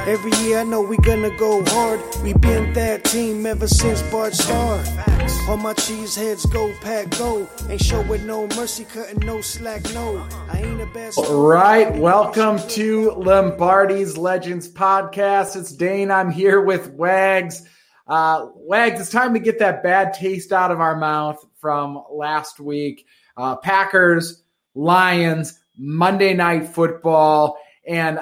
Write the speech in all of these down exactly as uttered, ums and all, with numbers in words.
Every year I know we gonna go hard. We been that team ever since Bart started. All my cheese heads go pack go. Ain't showing no mercy, cutting no slack, no. I ain't a best. All right, welcome to Lombardi's Legends Podcast. It's Dane. I'm here with Wags. Uh, Wags, it's time to get that bad taste out of our mouth from last week. Uh, Packers, Lions, Monday Night Football, and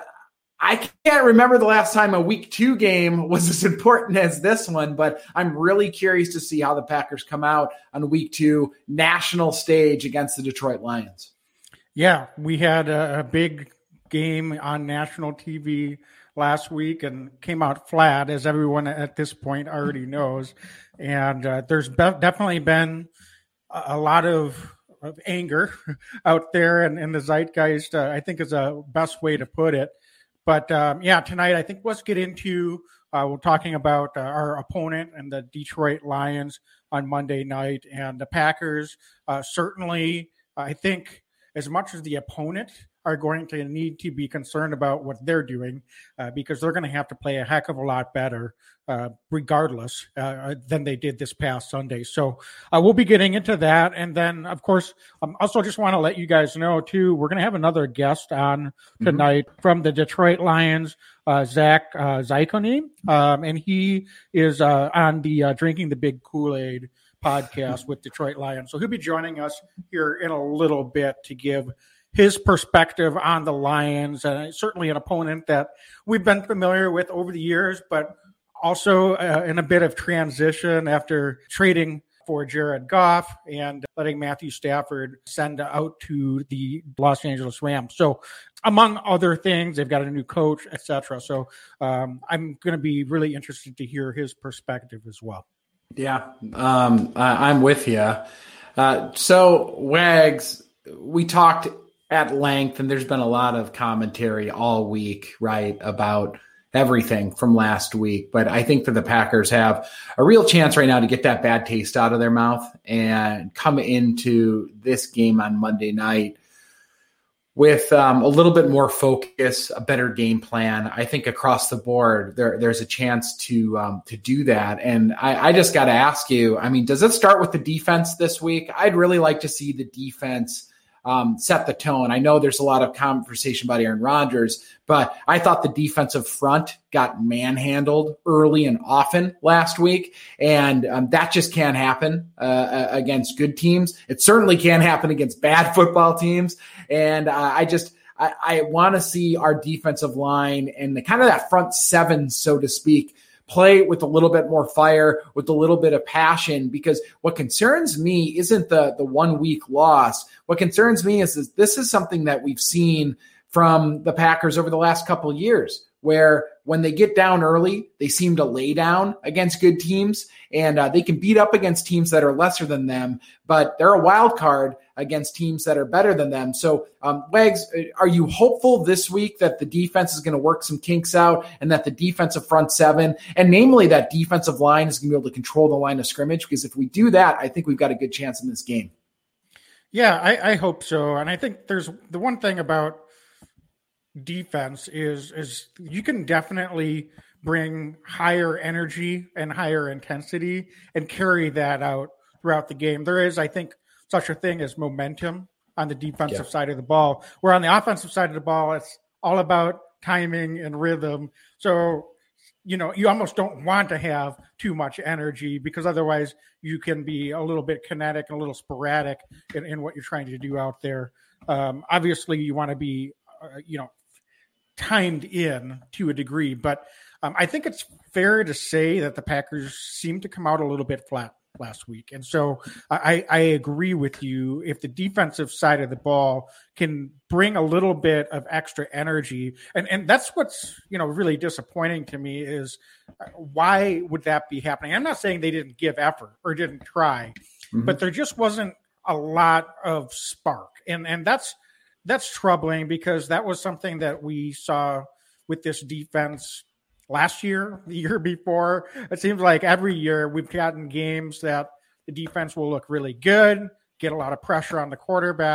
I can't remember the last time a week two game was as important as this one, but I'm really curious to see how the Packers come out on week two national stage against the Detroit Lions. Yeah, we had a, a big game on national T V last week and came out flat, as everyone at this point already knows. And uh, there's be- definitely been a, a lot of, of anger out there, and, and the zeitgeist, uh, I think, is a best way to put it. But, um, yeah, tonight I think let's get into uh, we're talking about uh, our opponent and the Detroit Lions on Monday night. And the Packers uh, certainly, I think, as much as the opponent are going to need to be concerned about what they're doing uh, because they're going to have to play a heck of a lot better uh, regardless uh, than they did this past Sunday. So uh, we'll be getting into that. And then, of course, um, also just want to let you guys know, too, we're going to have another guest on tonight mm-hmm. from the Detroit Lions, uh, Zach uh, Zyconi, um, and he is uh, on the uh, Drinking the Big Kool-Aid podcast with Detroit Lions. So he'll be joining us here in a little bit to give his perspective on the Lions, and uh, certainly an opponent that we've been familiar with over the years, but also uh, in a bit of transition after trading for Jared Goff and letting Matthew Stafford send out to the Los Angeles Rams. So among other things, they've got a new coach, et cetera. So um, I'm going to be really interested to hear his perspective as well. Yeah, um, I, I'm with you. Uh, so, Wags, we talked at length, and there's been a lot of commentary all week, right, about everything from last week. But I think that the Packers have a real chance right now to get that bad taste out of their mouth and come into this game on Monday night with um, a little bit more focus, a better game plan. I think across the board, there, there's a chance to um, to do that. And I, I just got to ask you, I mean, does it start with the defense this week? I'd really like to see the defense um, set the tone. I know there's a lot of conversation about Aaron Rodgers, but I thought the defensive front got manhandled early and often last week, and um, that just can't happen uh, against good teams. It certainly can't happen against bad football teams. And uh, I just I, I want to see our defensive line and the kind of that front seven, so to speak, play with a little bit more fire, with a little bit of passion, because what concerns me isn't the, the one week loss. What concerns me is, is this is something that we've seen from the Packers over the last couple of years, where when they get down early, they seem to lay down against good teams, and uh, they can beat up against teams that are lesser than them, but they're a wild card against teams that are better than them. So, um, Wags, are you hopeful this week that the defense is going to work some kinks out and that the defensive front seven, and namely that defensive line, is going to be able to control the line of scrimmage? Because if we do that, I think we've got a good chance in this game. Yeah, I, I hope so. And I think there's the one thing about defense is is you can definitely bring higher energy and higher intensity and carry that out throughout the game. There is, I think, such a thing as momentum on the defensive yeah. side of the ball, where on the offensive side of the ball, it's all about timing and rhythm. So, you know, you almost don't want to have too much energy, because otherwise you can be a little bit kinetic and a little sporadic in, in what you're trying to do out there. Um, obviously, you want to be, uh, you know, timed in to a degree, but um, I think it's fair to say that the Packers seem to come out a little bit flat last week. And so I, I agree with you. If the defensive side of the ball can bring a little bit of extra energy, and, and that's what's, you know, really disappointing to me is why would that be happening? I'm not saying they didn't give effort or didn't try, mm-hmm. but there just wasn't a lot of spark. And, and that's, That's troubling, because that was something that we saw with this defense last year, the year before. It seems like every year we've gotten games that the defense will look really good, get a lot of pressure on the quarterback,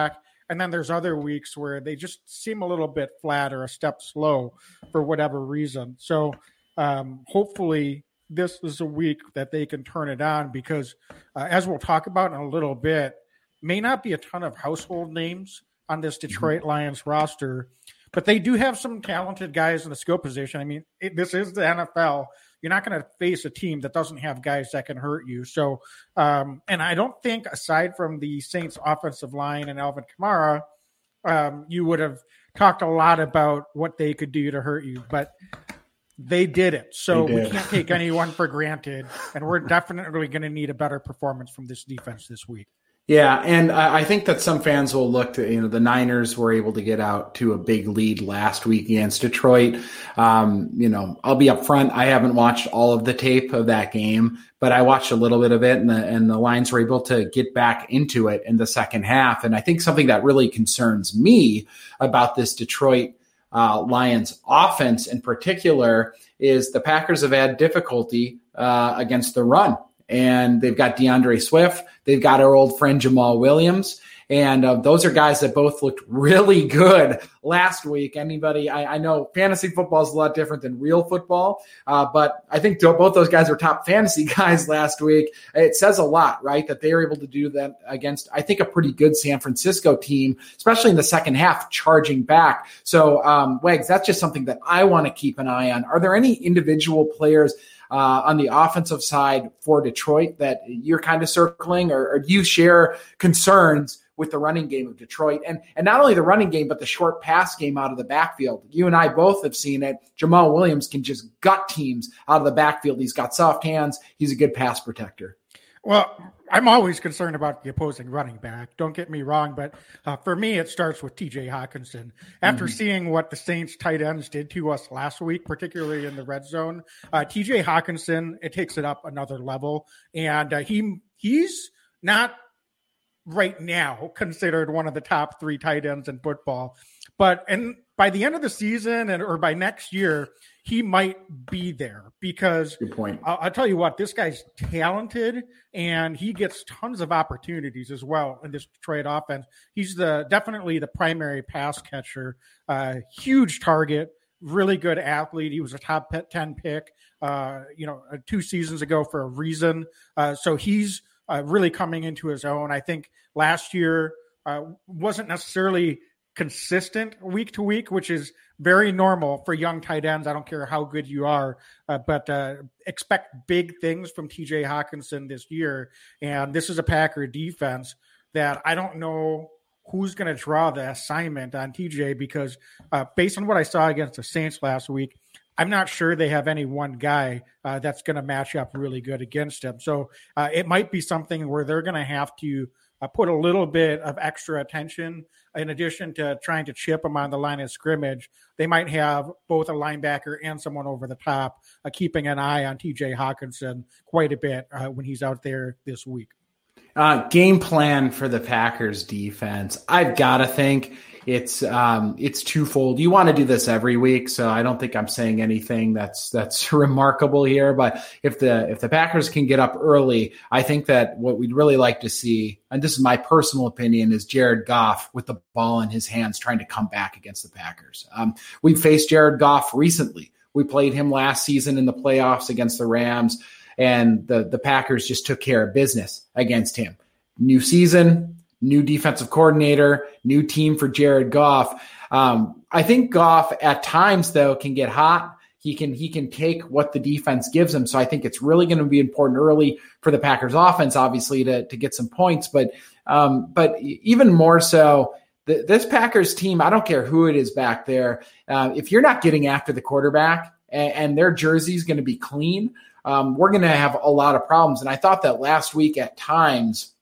And then there's other weeks where they just seem a little bit flat or a step slow for whatever reason. So um, hopefully this is a week that they can turn it on because uh, as we'll talk about in a little bit, may not be a ton of household names on this Detroit Lions roster, but they do have some talented guys in the skill position. I mean, it, this is the N F L. You're not going to face a team that doesn't have guys that can hurt you. So, um, and I don't think aside from the Saints offensive line and Alvin Kamara, um, you would have talked a lot about what they could do to hurt you, but they did it. So did. We can't take anyone for granted, and we're definitely going to need a better performance from this defense this week. Yeah, and I think that some fans will look to, you know, the Niners were able to get out to a big lead last week against Detroit. Um, you know, I'll be upfront. I haven't watched all of the tape of that game, but I watched a little bit of it, and the, and the Lions were able to get back into it in the second half. And I think something that really concerns me about this Detroit uh, Lions offense in particular is the Packers have had difficulty uh, against the run. And they've got DeAndre Swift. They've got our old friend Jamal Williams. And uh, those are guys that both looked really good last week. Anybody, I, I know fantasy football is a lot different than real football, uh, but I think both those guys were top fantasy guys last week. It says a lot, right, that they were able to do that against, I think, a pretty good San Francisco team, especially in the second half, charging back. So, um, Wags, that's just something that I want to keep an eye on. Are there any individual players Uh, on the offensive side for Detroit that you're kind of circling, or, or do you share concerns with the running game of Detroit? And and not only the running game, but the short pass game out of the backfield. You and I both have seen it. Jamal Williams can just gut teams out of the backfield. He's got soft hands. He's a good pass protector. Well, I'm always concerned about the opposing running back. Don't get me wrong, but uh, for me, it starts with T J Hockenson. After mm-hmm. seeing what the Saints tight ends did to us last week, particularly in the red zone, uh, T J Hockenson, it takes it up another level. And uh, he he's not right now considered one of the top three tight ends in football. But and by the end of the season and or by next year, he might be there because Good point. I'll, I'll tell you what, this guy's talented and he gets tons of opportunities as well in this Detroit offense. He's the definitely the primary pass catcher, uh, huge target, really good athlete. He was a top ten pick, uh, you know, two seasons ago for a reason. Uh, so he's uh, really coming into his own. I think last year uh, wasn't necessarily consistent week to week, which is very normal for young tight ends. I don't care how good you are, uh, but uh, expect big things from T J Hockenson this year. And this is a Packer defense that I don't know who's going to draw the assignment on T J because uh, based on what I saw against the Saints last week, I'm not sure they have any one guy uh, that's going to match up really good against him. So uh, it might be something where they're going to have to uh, put a little bit of extra attention in addition to trying to chip him on the line of scrimmage. They might have both a linebacker and someone over the top uh, keeping an eye on T J Hockenson quite a bit uh, when he's out there this week. Uh, game plan for the Packers defense. I've got to think it's um, it's twofold. You want to do this every week, so I don't think I'm saying anything that's that's remarkable here. But if the if the Packers can get up early, I think that what we'd really like to see, and this is my personal opinion, is Jared Goff with the ball in his hands trying to come back against the Packers. Um, we faced Jared Goff recently. We played him last season in the playoffs against the Rams, and the, the Packers just took care of business against him. New season, new defensive coordinator, new team for Jared Goff. Um, I think Goff at times, though, can get hot. He can he can take what the defense gives him. So I think it's really going to be important early for the Packers offense, obviously, to, to get some points. But um, but even more so, the, this Packers team, I don't care who it is back there, uh, if you're not getting after the quarterback and, and their jersey is going to be clean, um, we're going to have a lot of problems. And I thought that last week at times,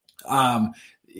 um,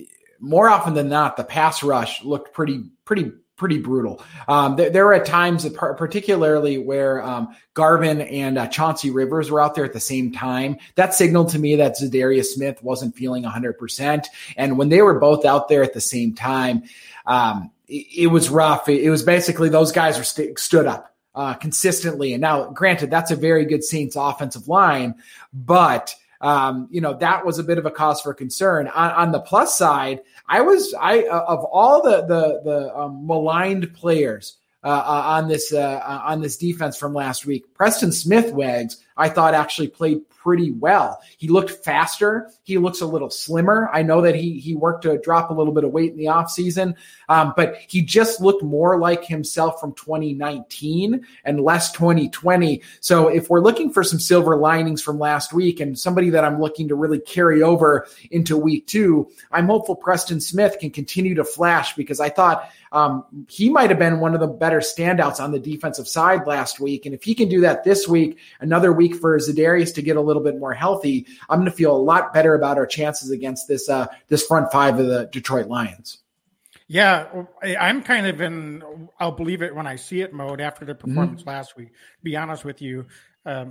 more often than not, the pass rush looked pretty pretty. pretty brutal. Um, there, there were at times, particularly where um, Garvin and uh, Chauncey Rivers were out there at the same time. That signaled to me that Zadarius Smith wasn't feeling one hundred percent. And when they were both out there at the same time, um, it, it was rough. It, it was basically those guys were st- stood up uh, consistently. And now, granted, that's a very good Saints offensive line, but um, you know, that was a bit of a cause for concern. On, on the plus side, I was I uh, of all the the the um, maligned players uh, uh, on this uh, on this defense from last week, Preston Smith, Wags, I thought actually played pretty well. He looked faster. He looks a little slimmer. I know that he he worked to drop a little bit of weight in the offseason, um, but he just looked more like himself from twenty nineteen and less twenty twenty. So if we're looking for some silver linings from last week and somebody that I'm looking to really carry over into week two, I'm hopeful Preston Smith can continue to flash, because I thought um, he might have been one of the better standouts on the defensive side last week. And if he can do that this week, another week for Za'Darius to get a little bit more healthy, I'm going to feel a lot better about our chances against this uh, this front five of the Detroit Lions. Yeah, I'm kind of in I'll believe it when I see it mode after the performance mm-hmm. last week. To be honest with you, um,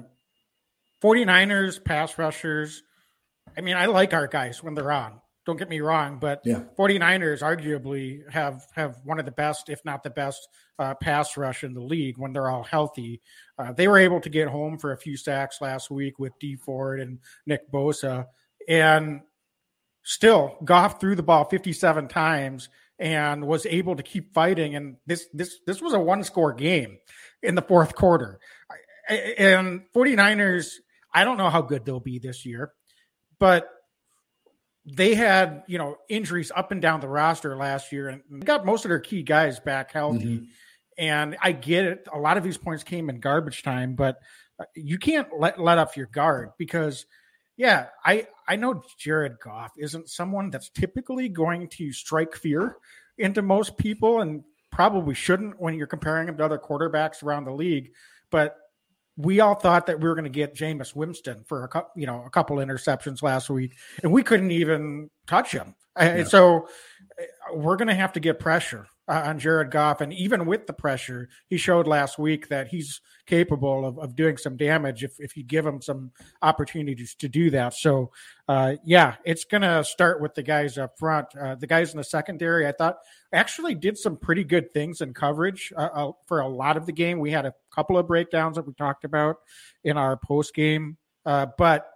49ers pass rushers, I mean, I like our guys when they're on. Don't get me wrong, but yeah. 49ers arguably have, have one of the best, if not the best, uh, pass rush in the league when they're all healthy. Uh, they were able to get home for a few sacks last week with Dee Ford and Nick Bosa, and still Goff threw the ball fifty-seven times and was able to keep fighting. And this this this was a one-score game in the fourth quarter. And 49ers, I don't know how good they'll be this year, but they had, you know, injuries up and down the roster last year, and they got most of their key guys back healthy. Mm-hmm. And I get it. A lot of these points came in garbage time, but you can't let, let up your guard, because, yeah, I, I know Jared Goff isn't someone that's typically going to strike fear into most people, and probably shouldn't when you're comparing him to other quarterbacks around the league. But we all thought that we were going to get Jameis Winston for a couple, you know, a couple interceptions last week, and we couldn't even touch him. Yeah. And so we're going to have to get pressure uh, on Jared Goff. And even with the pressure, he showed last week that he's capable of, of doing some damage if, if you give him some opportunities to do that. So, uh, yeah, it's going to start with the guys up front. Uh, the guys in the secondary, I thought, actually did some pretty good things in coverage uh, uh, for a lot of the game. We had a couple of breakdowns that we talked about in our post game, uh, but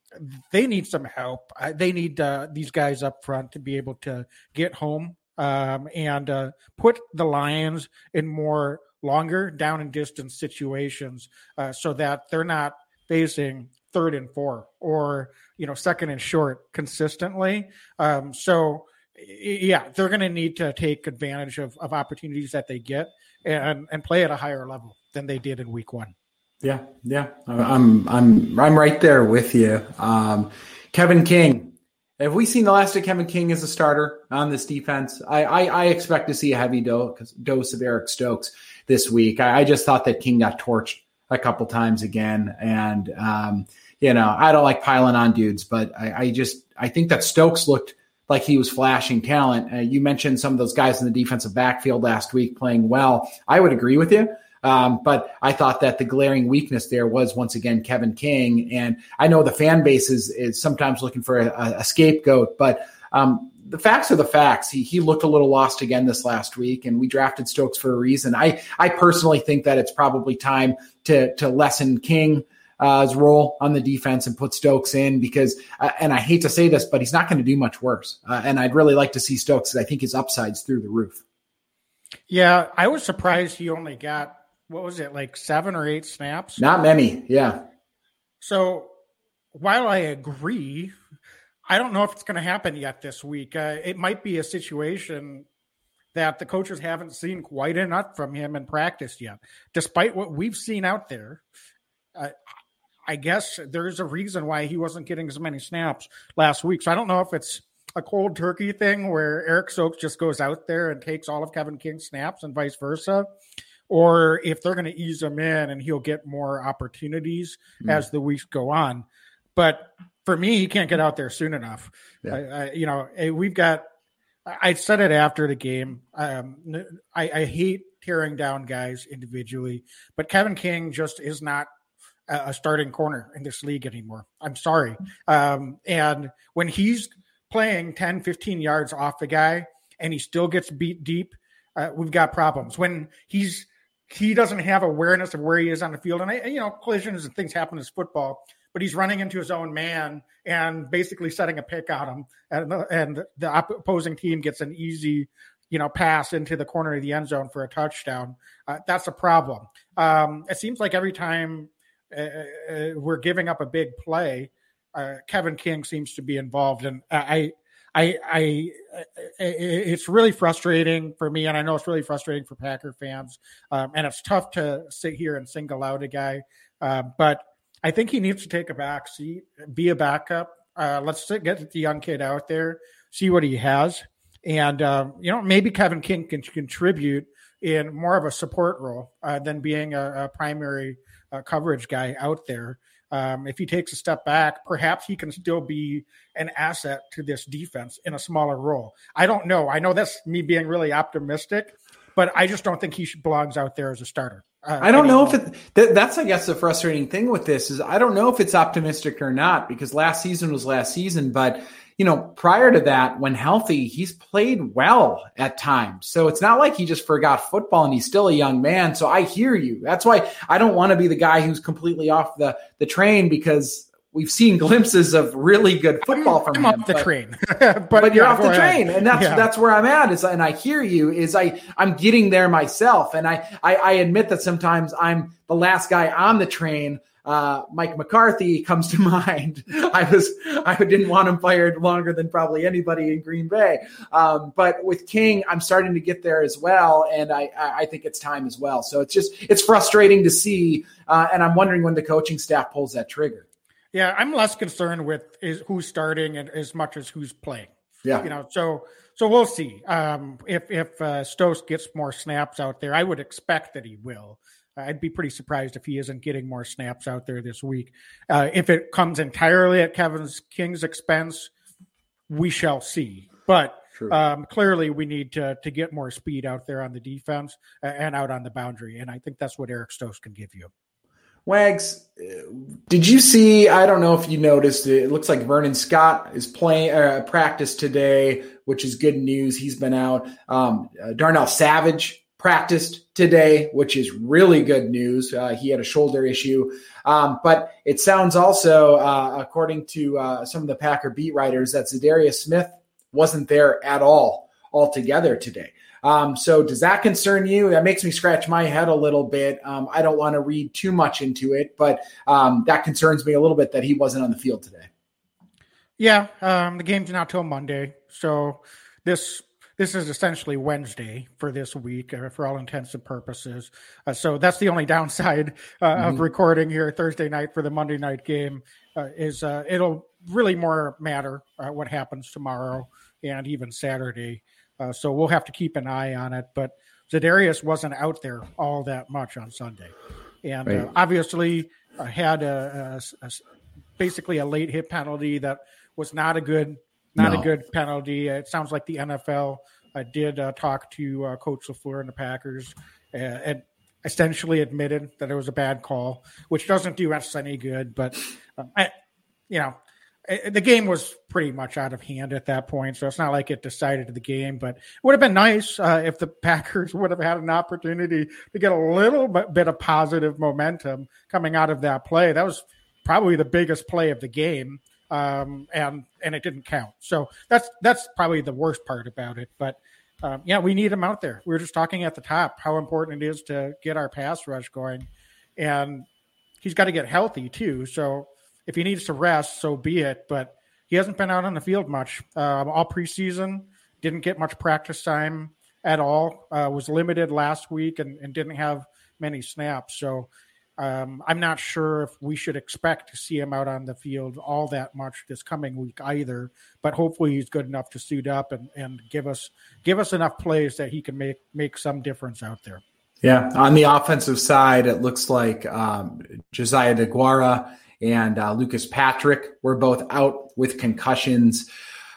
they need some help. Uh, they need uh, these guys up front to be able to get home um, and uh, put the Lions in more longer down and distance situations uh, so that they're not facing third and four or, you know, second and short consistently. Um, so, yeah, they're going to need to take advantage of, of opportunities that they get and, and play at a higher level than they did in week one. Yeah, yeah, I'm I'm I'm right there with you. Um, Kevin King, have we seen the last of Kevin King as a starter on this defense? I I, I expect to see a heavy dose, dose of Eric Stokes this week. I, I just thought that King got torched a couple times again, and um, you know, I don't like piling on dudes, but I, I just I think that Stokes looked like he was flashing talent. Uh, you mentioned some of those guys in the defensive backfield last week playing well. I would agree with you. Um, but I thought that the glaring weakness there was, once again, Kevin King. And I know the fan base is, is sometimes looking for a, a scapegoat, but um, the facts are the facts. He he looked a little lost again this last week, and we drafted Stokes for a reason. I, I personally think that it's probably time to, to lessen King's uh, role on the defense and put Stokes in, because, uh, and I hate to say this, but he's not going to do much worse. Uh, and I'd really like to see Stokes, because I think his upside's through the roof. Yeah, I was surprised he only got, what was it, like seven or eight snaps? Not many, yeah. So while I agree, I don't know if it's going to happen yet this week. Uh, it might be a situation that the coaches haven't seen quite enough from him in practice yet. Despite what we've seen out there, uh, I guess there's a reason why he wasn't getting as many snaps last week. So I don't know if it's a cold turkey thing where Eric Stokes just goes out there and takes all of Kevin King's snaps and vice versa, or if they're going to ease him in and he'll get more opportunities mm. as the weeks go on. But for me, he can't get out there soon enough. Yeah. I, I, you know, we've got, I said it after the game. Um, I, I hate tearing down guys individually, but Kevin King just is not a starting corner in this league anymore. I'm sorry. Um, and when he's playing ten, fifteen yards off the guy and he still gets beat deep, uh, we've got problems. When he's, he doesn't have awareness of where he is on the field. And, I, you know, collisions and things happen in football, but he's running into his own man and basically setting a pick on him, and the, and the opposing team gets an easy, you know, pass into the corner of the end zone for a touchdown. Uh, that's a problem. Um, it seems like every time uh, uh, we're giving up a big play, uh, Kevin King seems to be involved, and I. I, I, it's really frustrating for me, and I know it's really frustrating for Packer fans. Um, and it's tough to sit here and single out a guy, uh, but I think he needs to take a back seat, be a backup. Uh, let's get the young kid out there, see what he has, and um, you know, maybe Kevin King can contribute in more of a support role uh, than being a, a primary uh, coverage guy out there. Um, if he takes a step back, perhaps he can still be an asset to this defense in a smaller role. I don't know. I know that's me being really optimistic, but I just don't think he should, belongs out there as a starter. Uh, I don't anymore. know if it, that, that's, I guess, the frustrating thing with this is I don't know if it's optimistic or not, because last season was last season, but you know, prior to that, when healthy, he's played well at times. So it's not like he just forgot football and he's still a young man. So I hear you. That's why I don't want to be the guy who's completely off the, the train, because we've seen glimpses of really good football from I'm him. off the but, train, but, but you're yeah, off the ahead. train, and that's yeah. that's where I'm at. Is and I hear you. Is I I'm getting there myself, and I I, I admit that sometimes I'm the last guy on the train. Uh, Mike McCarthy comes to mind. I was, I didn't want him fired longer than probably anybody in Green Bay. Um, but with King, I'm starting to get there as well. And I, I think it's time as well. So it's just, it's frustrating to see. Uh, and I'm wondering when the coaching staff pulls that trigger. Yeah. I'm less concerned with is who's starting and as much as who's playing. Yeah. You know, so, so we'll see. Um, if, if, uh, Stokes gets more snaps out there, I would expect that he will. I'd be pretty surprised if he isn't getting more snaps out there this week. Uh, if it comes entirely at Kevin King's expense, we shall see. But um, clearly we need to to get more speed out there on the defense and out on the boundary. And I think that's what Eric Stokes can give you. Wags, did you see, I don't know if you noticed, it looks like Vernon Scott is playing uh, practice today, which is good news. He's been out. Um, uh, Darnell Savage practiced today, which is really good news. Uh, he had a shoulder issue. Um, but it sounds also, uh, according to uh, some of the Packer beat writers, that Zadarius Smith wasn't there at all altogether today. Um, so does that concern you? That makes me scratch my head a little bit. Um, I don't want to read too much into it, but um, that concerns me a little bit that he wasn't on the field today. Yeah, um, the game's not till Monday. So this This is essentially Wednesday for this week, uh, for all intents and purposes. Uh, so that's the only downside uh, mm-hmm. of recording here Thursday night for the Monday night game. Uh, is uh, it'll really more matter uh, what happens tomorrow and even Saturday. Uh, so we'll have to keep an eye on it. But Zadarius wasn't out there all that much on Sunday, and right. uh, obviously uh, had a, a, a basically a late hit penalty that was not a good. Not no. a good penalty. It sounds like the N F L uh, did uh, talk to uh, Coach LaFleur and the Packers uh, and essentially admitted that it was a bad call, which doesn't do us any good. But, uh, I, you know, it, the game was pretty much out of hand at that point, so it's not like it decided the game. But it would have been nice uh, if the Packers would have had an opportunity to get a little bit of positive momentum coming out of that play. That was probably the biggest play of the game. Um, and, and it didn't count. So that's, that's probably the worst part about it. But, um, yeah, we need him out there. We were just talking at the top how important it is to get our pass rush going, and he's got to get healthy too. So if he needs to rest, so be it, but he hasn't been out on the field much, um, all preseason, didn't get much practice time at all, uh, was limited last week and, and didn't have many snaps. So, Um, I'm not sure if we should expect to see him out on the field all that much this coming week either, but hopefully he's good enough to suit up and, and give us give us enough plays that he can make make some difference out there. Yeah, on the offensive side, it looks like um, Josiah DeGuara and uh, Lucas Patrick were both out with concussions.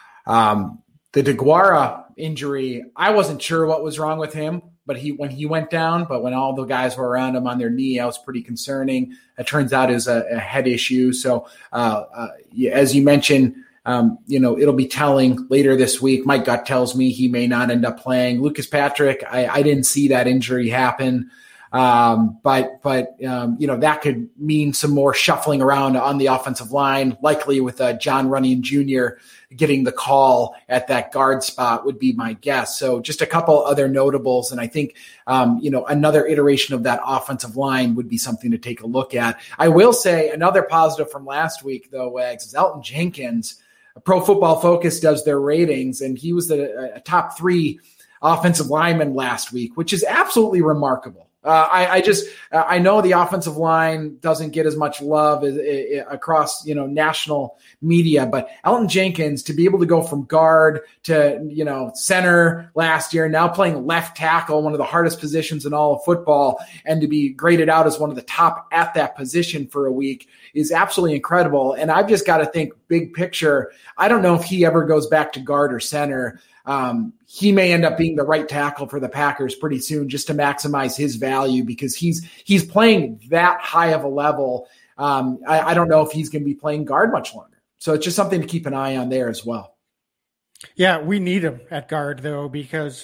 Um, the DeGuara injury, I wasn't sure what was wrong with him. But he, when he went down, but when all the guys were around him on their knee, I was pretty concerning. It turns out it was a, a head issue. So, uh, uh, as you mentioned, um, you know, it'll be telling later this week. My gut tells me he may not end up playing. Lucas Patrick, I, I didn't see that injury happen. Um, but, but um, you know, that could mean some more shuffling around on the offensive line, likely with uh, Jon Runyan Junior getting the call at that guard spot would be my guess. So just a couple other notables. And I think, um, you know, another iteration of that offensive line would be something to take a look at. I will say another positive from last week, though, Wags, is Elgton Jenkins. Pro Football Focus does their ratings, and he was the a top three offensive lineman last week, which is absolutely remarkable. Uh, I, I just uh, I know the offensive line doesn't get as much love as, uh, across you know national media, but Elgton Jenkins, to be able to go from guard to you know center last year, now playing left tackle, one of the hardest positions in all of football, and to be graded out as one of the top at that position for a week is absolutely incredible. And I've just got to think big picture. I don't know if he ever goes back to guard or center. Um, he may end up being the right tackle for the Packers pretty soon just to maximize his value because he's he's playing that high of a level. Um, I, I don't know if he's going to be playing guard much longer. So it's just something to keep an eye on there as well. Yeah, we need him at guard, though, because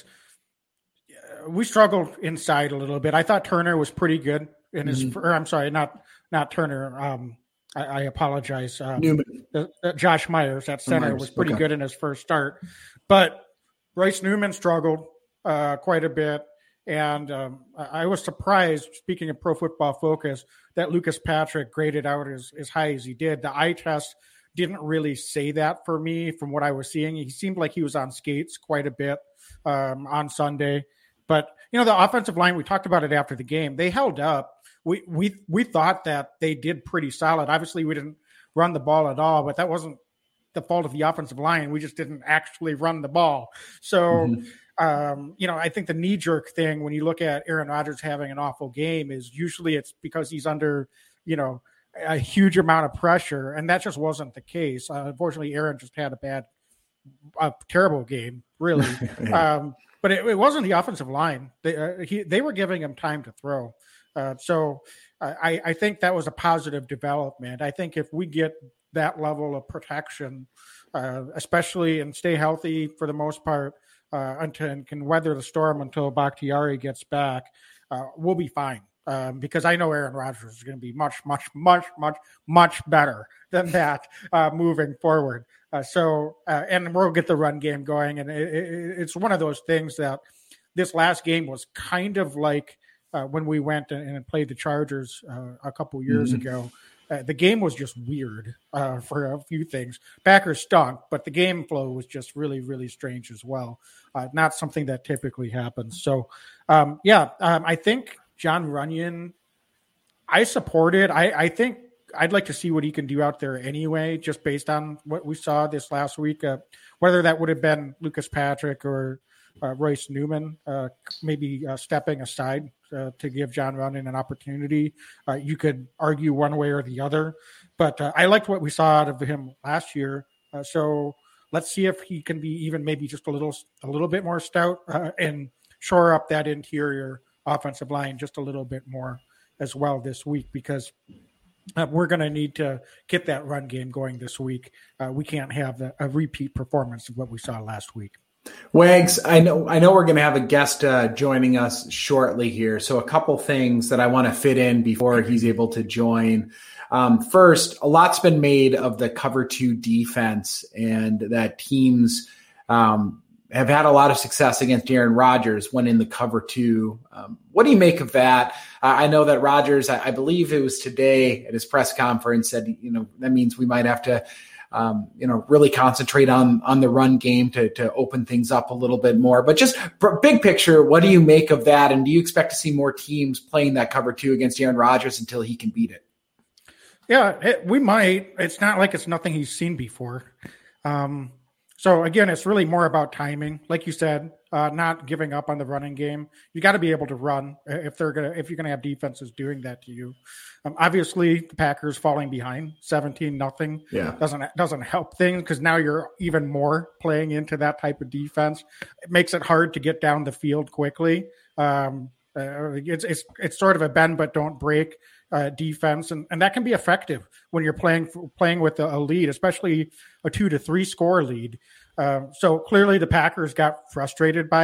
we struggled inside a little bit. I thought Turner was pretty good in his mm-hmm. – or I'm sorry, not not Turner. Um, I, I apologize. Um, Newman. The, the Josh Myers at center Myers. was pretty Okay. good in his first start. But Royce Newman struggled uh, quite a bit. And um, I was surprised, speaking of Pro Football Focus, that Lucas Patrick graded out as, as high as he did. The eye test didn't really say that for me from what I was seeing. He seemed like he was on skates quite a bit um, on Sunday. But, you know, the offensive line, we talked about it after the game. They held up. We we we thought that they did pretty solid. Obviously, we didn't run the ball at all, but that wasn't the fault of the offensive line. We just didn't actually run the ball. So, mm-hmm. um, you know, I think the knee-jerk thing when you look at Aaron Rodgers having an awful game is usually it's because he's under, you know, a huge amount of pressure, and that just wasn't the case. Uh, unfortunately, Aaron just had a bad, a terrible game, really. um, but it, it wasn't the offensive line. They, uh, he, they were giving him time to throw. Uh, so I, I think that was a positive development. I think if we get that level of protection, uh, especially and stay healthy for the most part, uh, until and can weather the storm until Bakhtiari gets back, uh, we'll be fine. Um, because I know Aaron Rodgers is going to be much, much, much, much, much better than that uh, moving forward. Uh, so, uh, and we'll get the run game going. And it, it, it's one of those things that this last game was kind of like uh, when we went and, and played the Chargers uh, a couple years mm-hmm. ago. Uh, the game was just weird uh, for a few things. Packers stunk, but the game flow was just really, really strange as well. Uh, not something that typically happens. So, um, yeah, um, I think Jon Runyan, I support it. I, I think I'd like to see what he can do out there anyway, just based on what we saw this last week. Uh, whether that would have been Lucas Patrick or uh, Royce Newman, uh, maybe uh, stepping aside uh, to give Jon Runyan an opportunity. Uh, you could argue one way or the other, but uh, I liked what we saw out of him last year. Uh, so let's see if he can be even maybe just a little, a little bit more stout uh, and shore up that interior offensive line just a little bit more as well this week, because uh, we're going to need to get that run game going this week. Uh, we can't have the, a repeat performance of what we saw last week. Wags, I know I know we're going to have a guest uh, joining us shortly here. So a couple things that I want to fit in before he's able to join. Um, first, a lot's been made of the cover two defense and that teams um, have had a lot of success against Aaron Rodgers when in the cover two. Um, what do you make of that? Uh, I know that Rodgers, I, I believe it was today at his press conference, said, you know, that means we might have to, um, you know, really concentrate on, on the run game to, to open things up a little bit more. But just big picture, what do you make of that? And do you expect to see more teams playing that cover two against Aaron Rodgers until he can beat it? Yeah, it, we might. It's not like it's nothing he's seen before. Um, So, again, it's really more about timing. Like you said, uh, not giving up on the running game. You got to be able to run if they're gonna if you're gonna have defenses doing that to you. Um, obviously, the Packers falling behind seventeen nothing yeah. doesn't doesn't help things, because now you're even more playing into that type of defense. It makes it hard to get down the field quickly. Um, uh, it's it's it's sort of a bend but don't break uh, defense, and, and that can be effective when you're playing playing with a, a lead, especially a two to three score lead. Uh, so clearly the Packers got frustrated by it.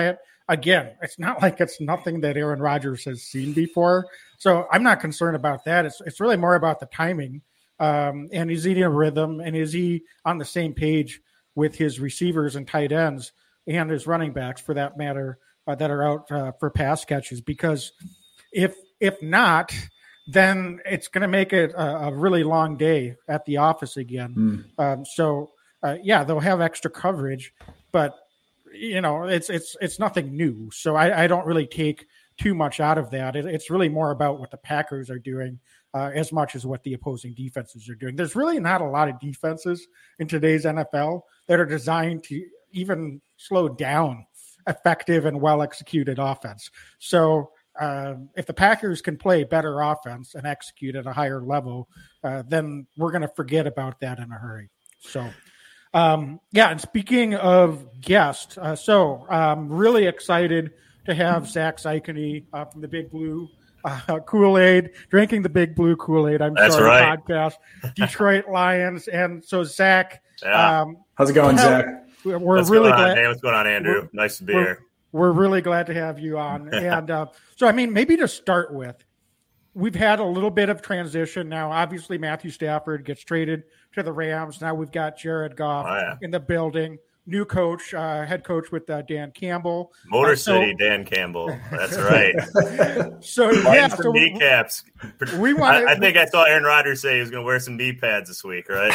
again, it's not like it's nothing that Aaron Rodgers has seen before. So I'm not concerned about that. It's it's really more about the timing. Um, and is he in a rhythm? And is he on the same page with his receivers and tight ends and his running backs, for that matter, uh, that are out uh, for pass catches? Because if if not, then it's going to make it a, a really long day at the office again. Mm. Um, so, uh, yeah, they'll have extra coverage, but you know, it's it's it's nothing new. So I, I don't really take too much out of that. It, it's really more about what the Packers are doing uh, as much as what the opposing defenses are doing. There's really not a lot of defenses in today's N F L that are designed to even slow down effective and well-executed offense. So uh, if the Packers can play better offense and execute at a higher level, uh, then we're going to forget about that in a hurry. So Um, yeah, and speaking of guests, uh, so I'm really excited to have Zach Cicony uh, from the Big Blue uh, Kool-Aid, drinking the Big Blue Kool-Aid, I'm That's sorry, right. podcast, Detroit Lions. And so, Zach. Yeah. Um, How's it going, Zach? We're what's really going on? glad. Hey, what's going on, Andrew? Nice to be we're, here. We're really glad to have you on. And uh, so, I mean, maybe to start with, we've had a little bit of transition now. Obviously, Matthew Stafford gets traded to the Rams. Now we've got Jared Goff oh, yeah. in the building. New coach, uh, head coach with uh, Dan Campbell. Motor uh, so, City Dan Campbell. That's right. so, yeah. So kneecaps. We want. I, I think I saw Aaron Rodgers say he was going to wear some knee pads this week, right?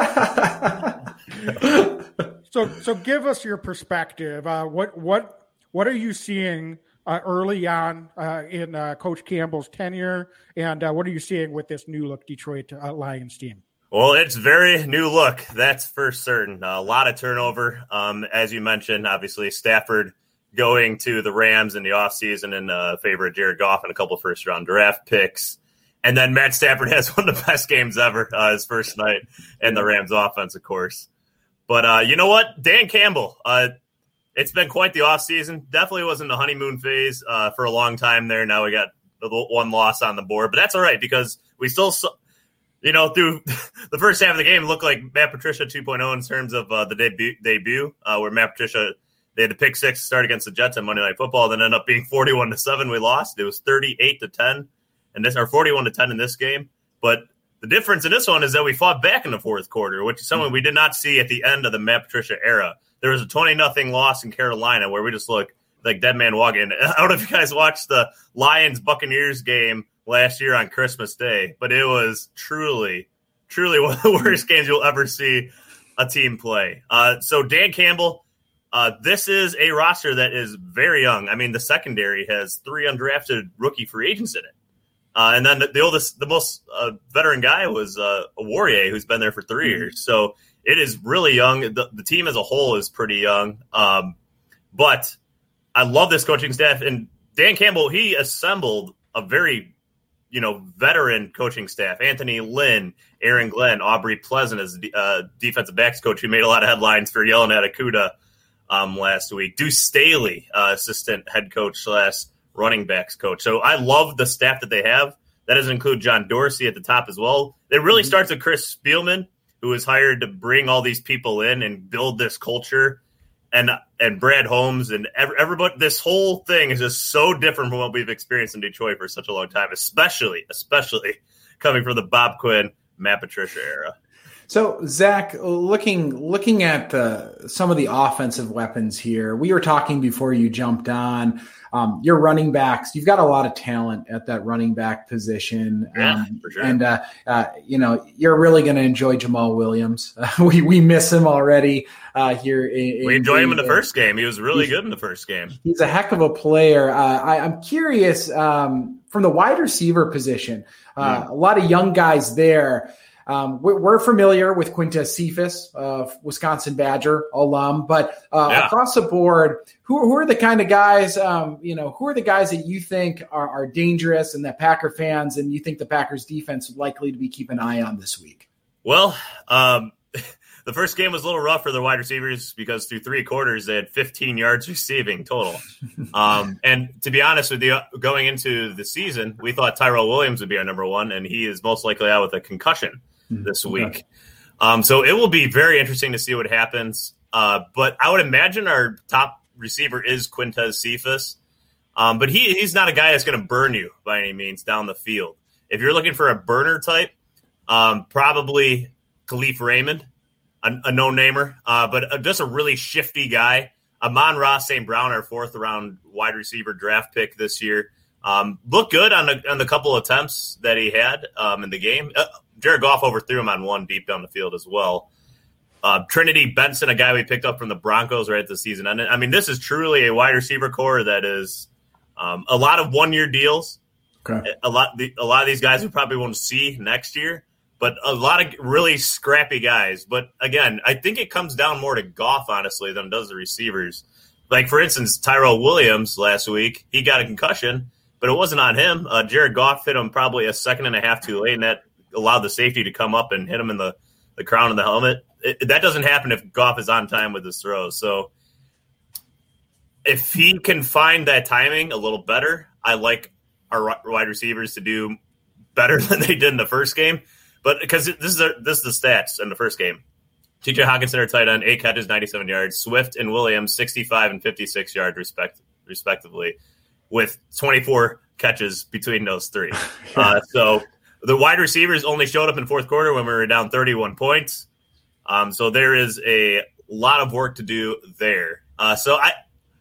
so, so give us your perspective. Uh, what, what, what are you seeing Uh, early on uh, in uh, Coach Campbell's tenure, and uh, what are you seeing with this new look Detroit uh, Lions team? Well, it's very new look, that's for certain. Uh, a lot of turnover, um, as you mentioned. Obviously, Stafford going to the Rams in the offseason in uh, favor of Jared Goff and a couple first-round draft picks. And then Matt Stafford has one of the best games ever, uh, his first night in the Rams offense, of course. But uh, you know what? Dan Campbell, uh, it's been quite the offseason. Definitely wasn't the honeymoon phase uh, for a long time there. Now we got one loss on the board, but that's all right because we still, you know, through the first half of the game, it looked like Matt Patricia two point oh in terms of uh, the debut, debut uh, where Matt Patricia, they had the pick six to start against the Jets on Monday Night Football, then ended up being forty-one to seven. We lost. It was thirty-eight to ten, and this or forty-one to ten in this game. But the difference in this one is that we fought back in the fourth quarter, which is something we did not see at the end of the Matt Patricia era. There was a twenty nothing loss in Carolina where we just look like dead man walking. I don't know if you guys watched the Lions-Buccaneers game last year on Christmas Day, but it was truly, truly one of the worst games you'll ever see a team play. Uh, so Dan Campbell, uh, this is a roster that is very young. I mean, the secondary has three undrafted rookie free agents in it. Uh, and then the, the oldest, the most uh, veteran guy was uh, Warrior, who's been there for three mm-hmm. years. So it is really young. The, the team as a whole is pretty young. Um, but I love this coaching staff. And Dan Campbell, he assembled a very, you know, veteran coaching staff. Anthony Lynn, Aaron Glenn, Aubrey Pleasant as uh, defensive backs coach, who made a lot of headlines for yelling at Akuda um, last week. Deuce Staley, uh, assistant head coach slash running backs coach. So I love the staff that they have. That doesn't include John Dorsey at the top as well. It really mm-hmm. starts with Chris Spielman, who was hired to bring all these people in and build this culture, and and Brad Holmes and every, everybody. This whole thing is just so different from what we've experienced in Detroit for such a long time, especially, especially coming from the Bob Quinn, Matt Patricia era. So, Zach, looking looking at uh, some of the offensive weapons here, we were talking before you jumped on. Um, your running backs, you've got a lot of talent at that running back position. Yeah, um, for sure. And, uh, uh, you know, you're really going to enjoy Jamal Williams. Uh, we we miss him already uh, here. In, we enjoyed him in the uh, first game. He was really good in the first game. He's a heck of a player. Uh, I, I'm curious, um, from the wide receiver position, uh, mm. a lot of young guys there. Um, we're familiar with Quintez Cephas, uh, Wisconsin Badger alum, but uh, yeah. across the board, who, who are the kind of guys, um, you know, who are the guys that you think are, are dangerous and that Packer fans and you think the Packers defense likely to be keeping an eye on this week? Well, um, the first game was a little rough for the wide receivers because through three quarters, they had fifteen yards receiving total. um, and to be honest with you, going into the season, we thought Tyrell Williams would be our number one, and he is most likely out with a concussion this week. Okay. Um, so it will be very interesting to see what happens. Uh, but I would imagine our top receiver is Quintez Cephas. Um, but he he's not a guy that's going to burn you by any means down the field. If you're looking for a burner type, um, probably Khalif Raymond, a, a no-namer, uh, but a, just a really shifty guy. Amon-Ra Saint Brown, our fourth-round wide receiver draft pick this year, um, looked good on the, on the couple attempts that he had um, in the game. Uh, Jared Goff overthrew him on one deep down the field as well. Uh, Trinity Benson, a guy we picked up from the Broncos right at the season end. I mean, this is truly a wide receiver core that is um, a lot of one-year deals. Okay. A lot, the, a lot of these guys we probably won't see next year, but a lot of really scrappy guys. But again, I think it comes down more to Goff, honestly, than it does the receivers. Like, for instance, Tyrell Williams last week, he got a concussion, but it wasn't on him. Uh, Jared Goff hit him probably a second and a half too late, and that allowed the safety to come up and hit him in the, the crown of the helmet. It, that doesn't happen if Goff is on time with his throws. So if he can find that timing a little better, I like our wide receivers to do better than they did in the first game. But because this is a, this is the stats in the first game. T J Hawkinson, our tight end, eight catches, ninety-seven yards. Swift and Williams, sixty-five and fifty-six yards respect, respectively, with twenty-four catches between those three. uh, so the wide receivers only showed up in fourth quarter when we were down thirty-one points. Um, so there is a lot of work to do there. Uh, so I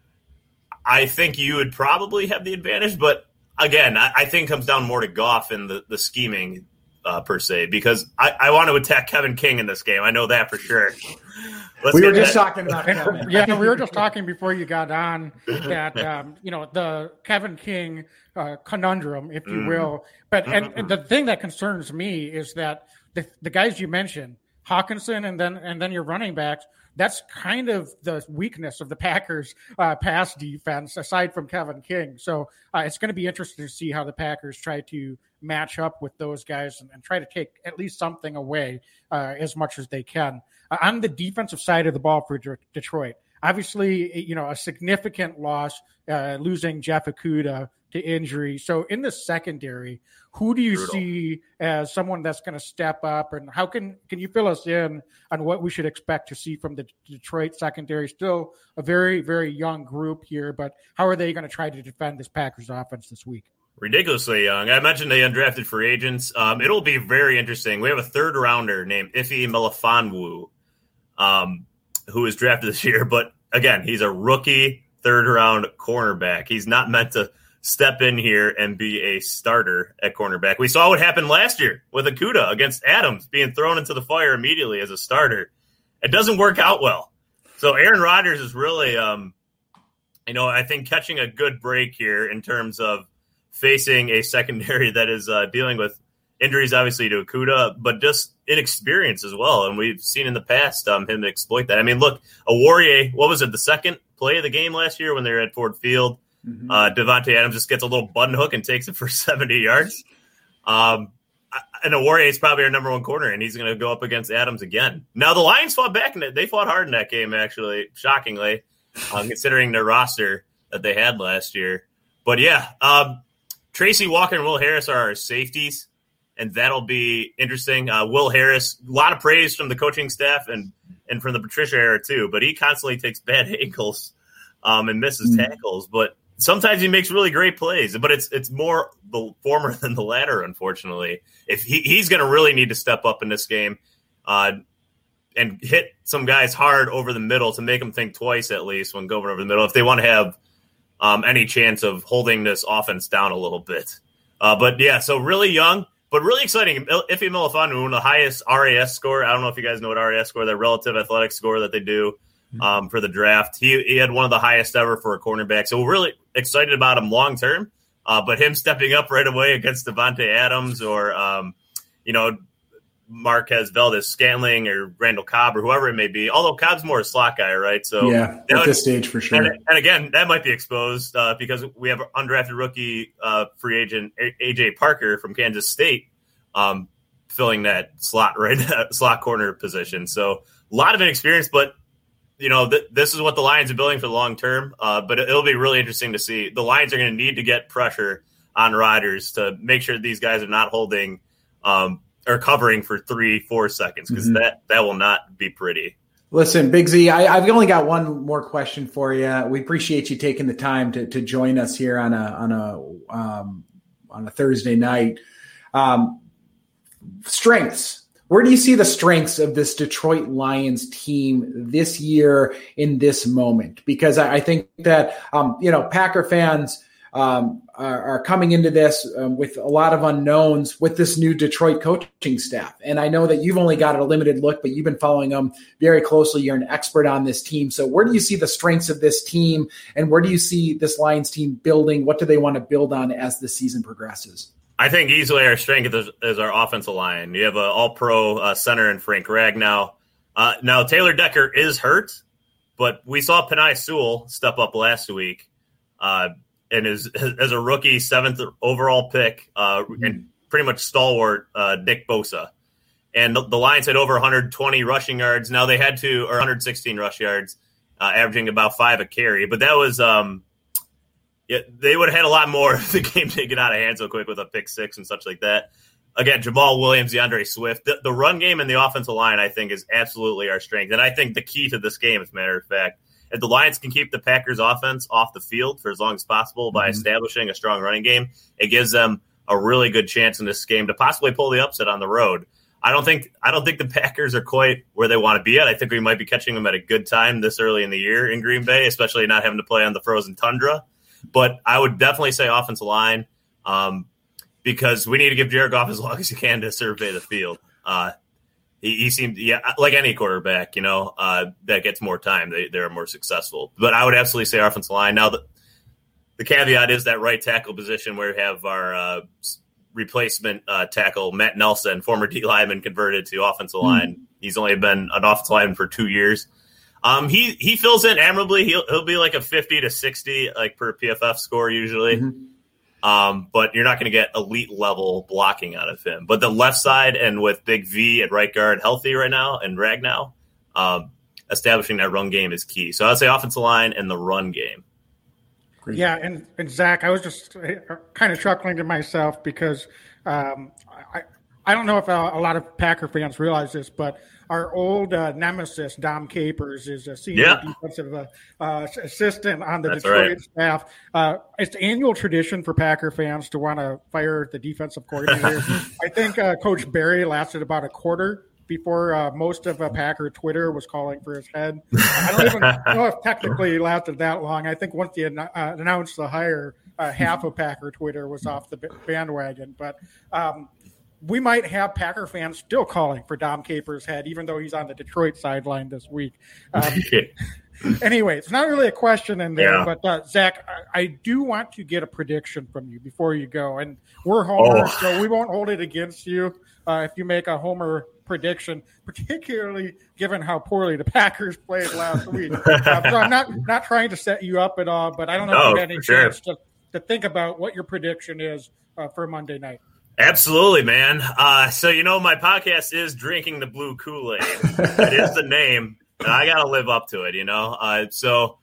I think you would probably have the advantage, but again, I, I think it comes down more to Goff and the, the scheming uh, per se, because I, I want to attack Kevin King in this game. I know that for sure. Let's we were just that. talking about Kevin. Yeah, we were just talking before you got on that, um, you know, the Kevin King uh, conundrum, if you mm. will. But and, and the thing that concerns me is that the, the guys you mentioned, Hawkinson and then and then your running backs, that's kind of the weakness of the Packers uh, pass defense, aside from Kevin King. So uh, it's going to be interesting to see how the Packers try to match up with those guys and, and try to take at least something away uh, as much as they can. Uh, on the defensive side of the ball for De- Detroit, obviously, you know, a significant loss, uh, losing Jeff Okudah to injury. So in the secondary, who do you Brutal. see as someone that's going to step up, and how can can you fill us in on what we should expect to see from the Detroit secondary? Still a very, very young group here, but how are they going to try to defend this Packers offense this week? Ridiculously young. I mentioned they undrafted free agents. Um, it'll be very interesting. We have a third rounder named Ife Melifonwu, um, who was drafted this year, but again, he's a rookie third round cornerback. He's not meant to step in here and be a starter at cornerback. We saw what happened last year with Okudah against Adams being thrown into the fire immediately as a starter. It doesn't work out well. So Aaron Rodgers is really, um, you know, I think catching a good break here in terms of facing a secondary that is uh, dealing with injuries, obviously, to Okudah, but just inexperience as well. And we've seen in the past um, him exploit that. I mean, look, Awarrior, what was it, the second play of the game last year when they were at Ford Field? Mm-hmm. Uh, Devontae Adams just gets a little button hook and takes it for seventy yards. Um, and Awarrior is probably our number one corner, and he's going to go up against Adams again. Now, the Lions fought back in it. They fought hard in that game, actually, shockingly, uh, considering their roster that they had last year. But, yeah, um, Tracy Walker and Will Harris are our safeties, and that'll be interesting. Uh, Will Harris, a lot of praise from the coaching staff and, and from the Patricia era, too, but he constantly takes bad ankles um, and misses mm-hmm. tackles. But sometimes he makes really great plays, but it's it's more the former than the latter, unfortunately. If he, he's going to really need to step up in this game uh, and hit some guys hard over the middle to make them think twice at least when going over the middle if they want to have um, any chance of holding this offense down a little bit. Uh, but, yeah, so really young, but really exciting. Ife Melifonwu, the highest R A S score. I don't know if you guys know what R A S score, that relative athletic score that they do. Um, for the draft. He, he had one of the highest ever for a cornerback. So we're really excited about him long term. Uh, but him stepping up right away against Devontae Adams or, um, you know, Marquez Valdez-Scantling or Randall Cobb or whoever it may be. Although Cobb's more a slot guy, right? So yeah, at would, this stage for sure. And, and again, that might be exposed uh, because we have undrafted rookie uh, free agent A J Parker from Kansas State um, filling that slot right slot corner position. So a lot of inexperience, but you know, th- this is what the Lions are building for the long term, uh, but it'll be really interesting to see. The Lions are going to need to get pressure on Rodgers to make sure these guys are not holding um, or covering for three, four seconds because mm-hmm. that, that will not be pretty. Listen, Big Z, I, I've only got one more question for you. We appreciate you taking the time to, to join us here on a on a um, on a Thursday night. Um, strengths. Where do you see the strengths of this Detroit Lions team this year in this moment? Because I, I think that um, you know Packer fans um, are, are coming into this um, with a lot of unknowns with this new Detroit coaching staff. And I know that you've only got a limited look, but you've been following them very closely. You're an expert on this team. So where do you see the strengths of this team, and where do you see this Lions team building? What do they want to build on as the season progresses? I think easily our strength is, is our offensive line. You have an all-pro uh, center in Frank Ragnow. Uh, now, Taylor Decker is hurt, but we saw Penei Sewell step up last week. Uh, and is as a rookie, seventh overall pick, uh, mm-hmm. and pretty much stalwart uh, Nick Bosa. And the, the Lions had over one hundred twenty rushing yards. Now they had to, or one hundred sixteen rush yards, uh, averaging about five a carry. But that was, um, yeah, they would have had a lot more if the game didn't get out of hand so quick with a pick six and such like that. Again, Jamal Williams, DeAndre Swift. The, the run game and the offensive line, I think, is absolutely our strength. And I think the key to this game, as a matter of fact, if the Lions can keep the Packers offense off the field for as long as possible by mm-hmm. establishing a strong running game, it gives them a really good chance in this game to possibly pull the upset on the road. I don't think I don't think the Packers are quite where they want to be at. I think we might be catching them at a good time this early in the year in Green Bay, especially not having to play on the frozen tundra. But I would definitely say offensive line um, because we need to give Jared Goff as long as he can to survey the field. Uh, He, he seemed, yeah, like any quarterback, you know, uh, that gets more time, they, they're more successful. But I would absolutely say offensive line. Now, the, the caveat is that right tackle position where we have our uh, replacement uh, tackle, Matt Nelson, former D lineman, converted to offensive line. Mm-hmm. He's only been an offensive lineman for two years. Um, he he fills in admirably. He'll he'll be like a fifty to sixty, like per P F F score usually. Mm-hmm. Um, but you're not going to get elite level blocking out of him. But the left side, and with Big V at right guard healthy right now and Ragnow, um, establishing that run game is key. So I'd say offensive line and the run game. Great. Yeah, and, and Zach, I was just kind of chuckling to myself because um, I I don't know if a, a lot of Packer fans realize this, but our old uh, nemesis, Dom Capers, is a senior yeah. defensive uh, uh, assistant on the That's Detroit right. staff. Uh, it's annual tradition for Packer fans to want to fire the defensive coordinator. I think uh, Coach Barry lasted about a quarter before uh, most of uh, Packer Twitter was calling for his head. I don't even know if technically he lasted that long. I think once he uh, announced the hire, uh, half of Packer Twitter was off the bandwagon. But um, we might have Packer fans still calling for Dom Capers' head, even though he's on the Detroit sideline this week. Um, anyway, it's not really a question in there, yeah. but uh, Zach, I, I do want to get a prediction from you before you go. And we're homers, oh. so we won't hold it against you uh, if you make a homer prediction, particularly given how poorly the Packers played last week. Uh, so I'm not, not trying to set you up at all, but I don't know no, if you had any chance sure. to, to think about what your prediction is uh, for Monday night. Absolutely, man. Uh, so, you know, my podcast is Drinking the Blue Kool-Aid. That is the name, and I got to live up to it, you know. Uh, so,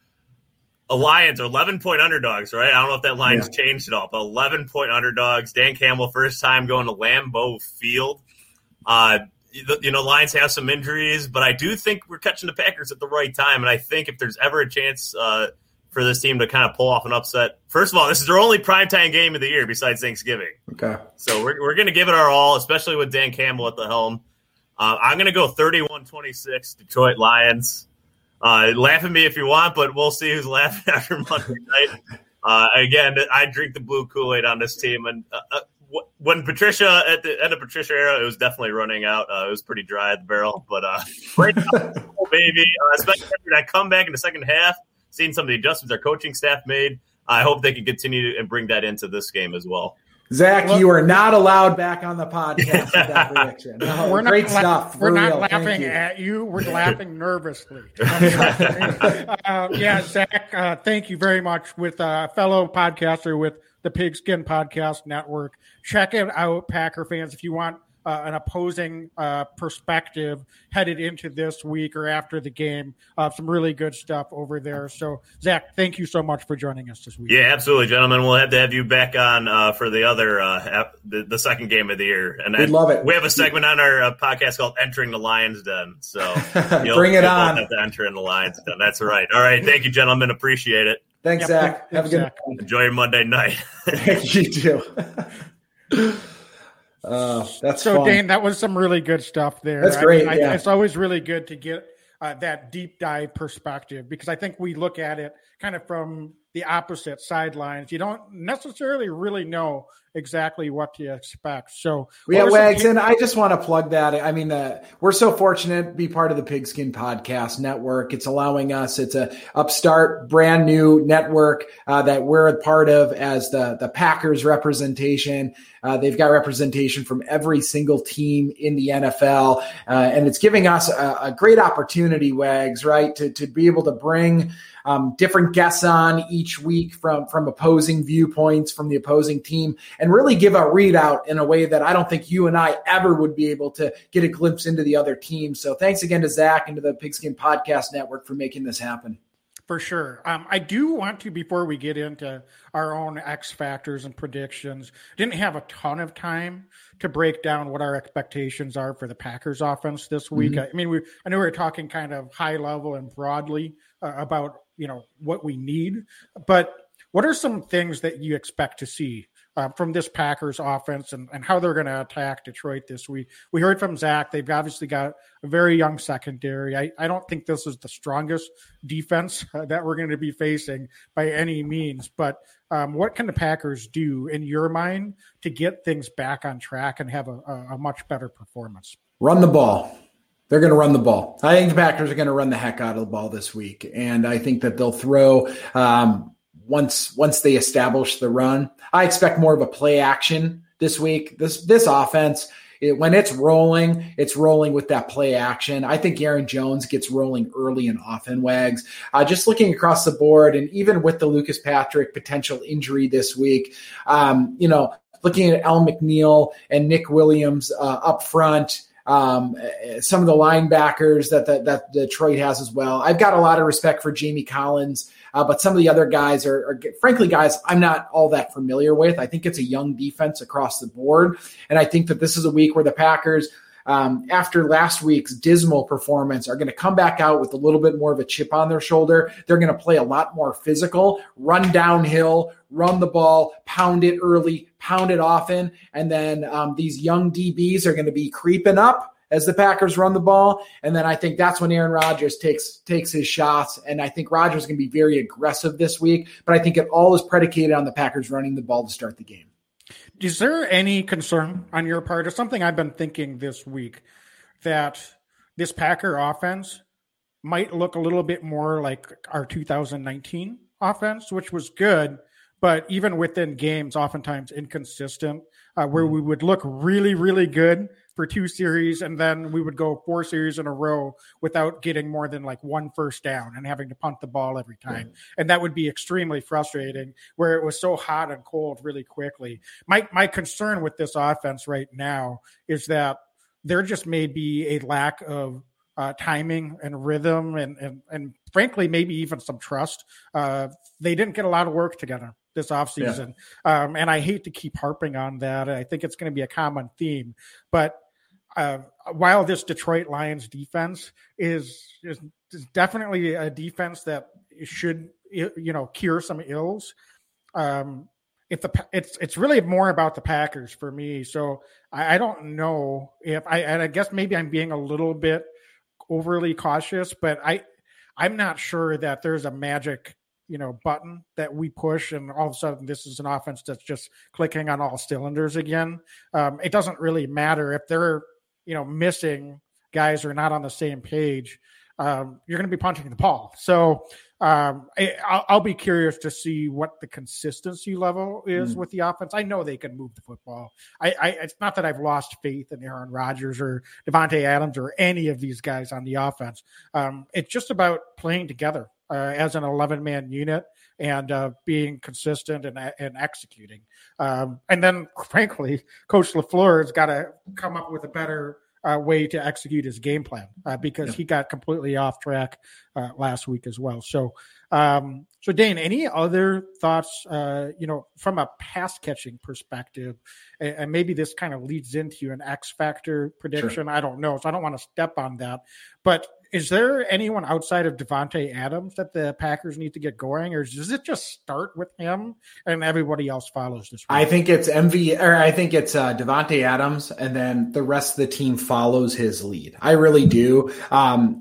Lions are eleven-point underdogs, right? I don't know if that line's yeah. changed at all, but eleven-point underdogs. Dan Campbell, first time going to Lambeau Field. Uh, you know, Lions have some injuries, but I do think we're catching the Packers at the right time, and I think if there's ever a chance uh, – for this team to kind of pull off an upset. First of all, this is their only primetime game of the year besides Thanksgiving. Okay. So we're we're going to give it our all, especially with Dan Campbell at the helm. Uh, I'm going to go thirty-one twenty-six Detroit Lions. Uh, laugh at me if you want, but we'll see who's laughing after Monday night. Uh, again, I drink the blue Kool-Aid on this team. And uh, uh, when Patricia, at the end of Patricia era, it was definitely running out. Uh, it was pretty dry at the barrel. But uh, right now, oh, baby, uh, especially after that comeback in the second half, seeing some of the adjustments our coaching staff made, I hope they can continue to, and bring that into this game as well. Zach, well, you are not allowed back on the podcast with that prediction. No, we're great not stuff. We're real. not laughing you. at you. We're laughing nervously. uh, yeah, Zach, uh, thank you very much. With a fellow podcaster with the Pigskin Podcast Network. Check it out, Packer fans, if you want uh, an opposing uh, perspective headed into this week or after the game. Uh, some really good stuff over there. So, Zach, thank you so much for joining us this week. Yeah, absolutely, gentlemen. We'll have to have you back on uh, for the other uh, the, the second game of the year. And we'd love it. We have a segment on our uh, podcast called "Entering the Lions Den." So bring it on. Have to enter in the Lions Den. That's right. All right, thank you, gentlemen. Appreciate it. Thanks, Yep, Zach. thanks, Have a good Zach. night. Enjoy your Monday night. You too. Uh, that's so, fun. Dane, that was some really good stuff there. That's great. I mean, yeah. I, it's always really good to get uh, that deep dive perspective because I think we look at it kind of from the opposite sidelines. You don't necessarily really know exactly what to expect. So, yeah, what Wags, some- and I just want to plug that. I mean, uh, we're so fortunate to be part of the Pigskin Podcast Network. It's allowing us. It's a upstart, brand new network uh, that we're a part of as the the Packers representation. Uh, they've got representation from every single team in the N F L, uh, and it's giving us a, a great opportunity, Wags, right, to to be able to bring Um, different guests on each week from, from opposing viewpoints from the opposing team and really give a readout in a way that I don't think you and I ever would be able to get a glimpse into the other team. So thanks again to Zach and to the Pigskin Podcast Network for making this happen. For sure. Um, I do want to, before we get into our own X factors and predictions, didn't have a ton of time to break down what our expectations are for the Packers offense this week. Mm-hmm. I mean, we, I know we were talking kind of high level and broadly uh, about, you know, what we need, but what are some things that you expect to see uh, from this Packers offense and, and how they're going to attack Detroit this week? We heard from Zach. They've obviously got a very young secondary. I, I don't think this is the strongest defense uh, that we're going to be facing by any means, but um, what can the Packers do in your mind to get things back on track and have a, a, a much better performance? Run the ball. They're going to run the ball. I think the Packers are going to run the heck out of the ball this week. And I think that they'll throw um, once once they establish the run. I expect more of a play action this week. This this offense, it, when it's rolling, it's rolling with that play action. I think Aaron Jones gets rolling early and often, Wags. Uh, just looking across the board, and even with the Lucas Patrick potential injury this week, um, you know, looking at Al McNeil and Nick Williams uh, up front, Um, some of the linebackers that, that that Detroit has as well. I've got a lot of respect for Jamie Collins, uh, but some of the other guys are, are, frankly, guys I'm not all that familiar with. I think it's a young defense across the board, and I think that this is a week where the Packers, um, after last week's dismal performance, are going to come back out with a little bit more of a chip on their shoulder. They're going to play a lot more physical, run downhill, run the ball, pound it early, pound it often, and then um, these young D Bs are going to be creeping up as the Packers run the ball, and then I think that's when Aaron Rodgers takes takes his shots, and I think Rodgers is going to be very aggressive this week, but I think it all is predicated on the Packers running the ball to start the game. Is there any concern on your part, or something I've been thinking this week, that this Packer offense might look a little bit more like our two thousand nineteen offense, which was good, but even within games, oftentimes inconsistent, uh, where we would look really, really good for two series, and then we would go four series in a row without getting more than like one first down and having to punt the ball every time. Yeah. And that would be extremely frustrating, where it was so hot and cold really quickly. My my concern with this offense right now is that there just may be a lack of uh, timing and rhythm and, and, and frankly, maybe even some trust. Uh, they didn't get a lot of work together this offseason. Yeah. Um, and I hate to keep harping on that. I think it's going to be a common theme, but Uh, while this Detroit Lions defense is, is is definitely a defense that should, you know, cure some ills, um, if the it's it's really more about the Packers for me. So I, I don't know if I and I guess maybe I'm being a little bit overly cautious, but I I'm not sure that there's a magic, you know, button that we push and all of a sudden this is an offense that's just clicking on all cylinders again. Um, it doesn't really matter if they're, you know, missing guys are not on the same page. Um, you're going to be punching the ball. So um, I, I'll, I'll be curious to see what the consistency level is mm. with the offense. I know they can move the football. I, I, it's not that I've lost faith in Aaron Rodgers or Devontae Adams or any of these guys on the offense. Um, it's just about playing together uh, as an eleven man unit and uh, being consistent and, and executing. Um, and then, frankly, Coach LaFleur has got to come up with a better uh, way to execute his game plan uh, because yeah. he got completely off track uh, last week as well. So, um, so Dane, any other thoughts, uh, you know, from a pass catching perspective, and, and maybe this kind of leads into an X factor prediction. Sure. I don't know. So I don't want to step on that, but is there anyone outside of Davante Adams that the Packers need to get going, or does it just start with him and everybody else follows this? I think it's M V, or I think it's uh, Davante Adams, and then the rest of the team follows his lead. I really do. Um,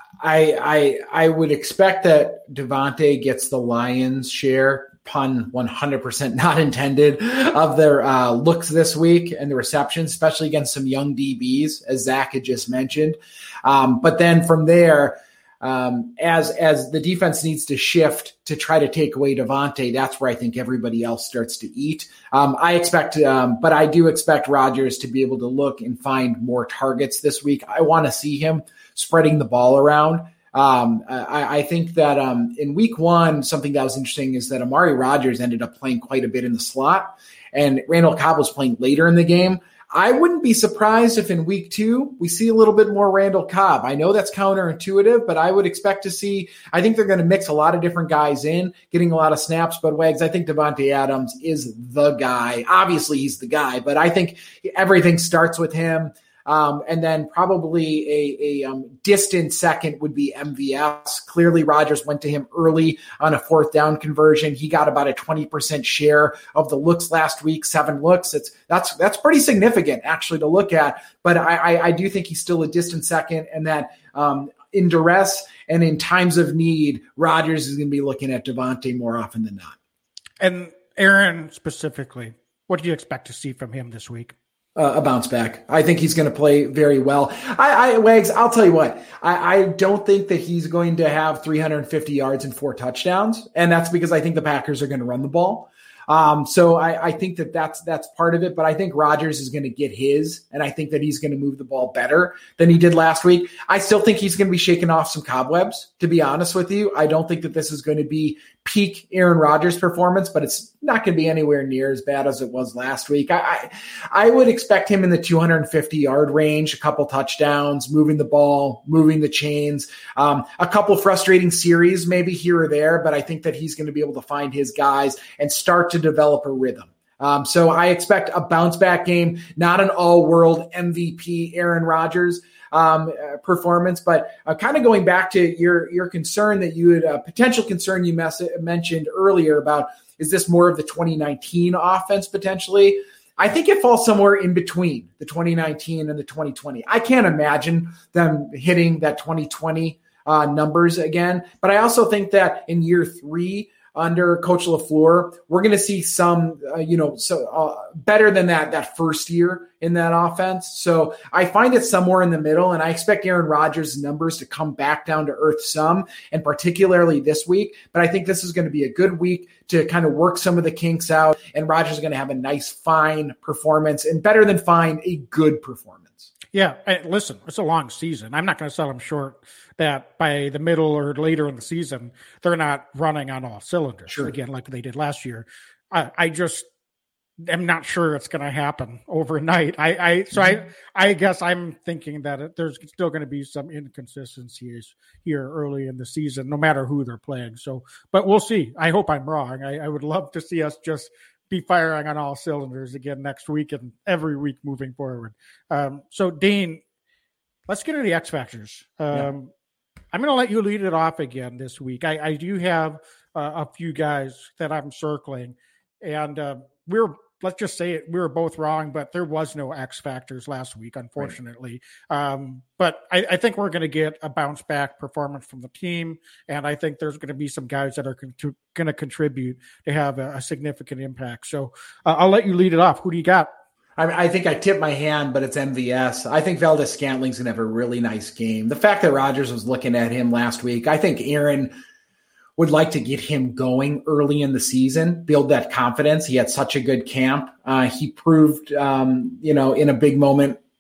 I I I would expect that Davante gets the Lions' share. Pun one hundred percent not intended, of their uh, looks this week and the receptions, especially against some young D Bs, as Zach had just mentioned. Um, but then from there, um, as as the defense needs to shift to try to take away Davante, that's where I think everybody else starts to eat. Um, I expect, um, but I do expect Rodgers to be able to look and find more targets this week. I want to see him spreading the ball around. Um, I, I think that um, in week one, something that was interesting is that Amari Rodgers ended up playing quite a bit in the slot, and Randall Cobb was playing later in the game. I wouldn't be surprised if in week two we see a little bit more Randall Cobb. I know that's counterintuitive, but I would expect to see, I think they're going to mix a lot of different guys in, getting a lot of snaps. But Wags, I think Davante Adams is the guy. Obviously he's the guy, but I think everything starts with him. Um, and then probably a, a um, distant second would be M V S. Clearly, Rodgers went to him early on a fourth down conversion. He got about a twenty percent share of the looks last week, seven looks. It's that's that's pretty significant, actually, to look at. But I, I, I do think he's still a distant second, and that um, in duress and in times of need, Rodgers is going to be looking at Davante more often than not. And Aaron specifically, what do you expect to see from him this week? Uh, a bounce back. I think he's going to play very well. I, I Wags, I'll tell you what, I, I don't think that he's going to have three hundred fifty yards and four touchdowns. And that's because I think the Packers are going to run the ball. Um, so I, I think that that's, that's part of it, but I think Rodgers is going to get his, and I think that he's going to move the ball better than he did last week. I still think he's going to be shaking off some cobwebs, to be honest with you. I don't think that this is going to be peak Aaron Rodgers performance, but it's not going to be anywhere near as bad as it was last week. I, I, I would expect him in the two hundred fifty yard range, a couple touchdowns, moving the ball, moving the chains, um, a couple frustrating series maybe here or there, but I think that he's going to be able to find his guys and start to develop a rhythm. Um, so I expect a bounce back game, not an all world M V P Aaron Rodgers um, uh, performance, but uh, kind of going back to your, your concern that you had a uh, potential concern you mess- mentioned earlier about, is this more of the twenty nineteen offense potentially? I think it falls somewhere in between the twenty nineteen and the twenty twenty. I can't imagine them hitting that twenty twenty uh, numbers again, but I also think that in year three, under Coach LaFleur, we're going to see some, uh, you know, so uh, better than that that first year in that offense. So I find it somewhere in the middle, and I expect Aaron Rodgers' numbers to come back down to earth some, and particularly this week. But I think this is going to be a good week to kind of work some of the kinks out, and Rodgers is going to have a nice, fine performance, and better than fine, a good performance. Yeah, listen, it's a long season. I'm not going to sell them short that by the middle or later in the season, they're not running on all cylinders sure. again, like they did last year. I, I just am not sure it's going to happen overnight. I, I so mm-hmm. I, I guess I'm thinking that it, there's still going to be some inconsistencies here early in the season, no matter who they're playing. So, but we'll see. I hope I'm wrong. I, I would love to see us just be firing on all cylinders again next week and every week moving forward. Um, so, Dean, let's get into the X Factors. Um, yeah. I'm going to let you lead it off again this week. I, I do have uh, a few guys that I'm circling, and uh, we're let's just say it, we were both wrong, but there was no X Factors last week, unfortunately. Right. Um, but I, I think we're going to get a bounce back performance from the team, and I think there's going to be some guys that are con- going to contribute to have a, a significant impact. So uh, I'll let you lead it off. Who do you got? I, I think I tipped my hand, but it's M V S. I think Valdez Scantling's going to have a really nice game. The fact that Rodgers was looking at him last week, I think Aaron would like to get him going early in the season, build that confidence. He had such a good camp. Uh, he proved, um, you know, in a big moment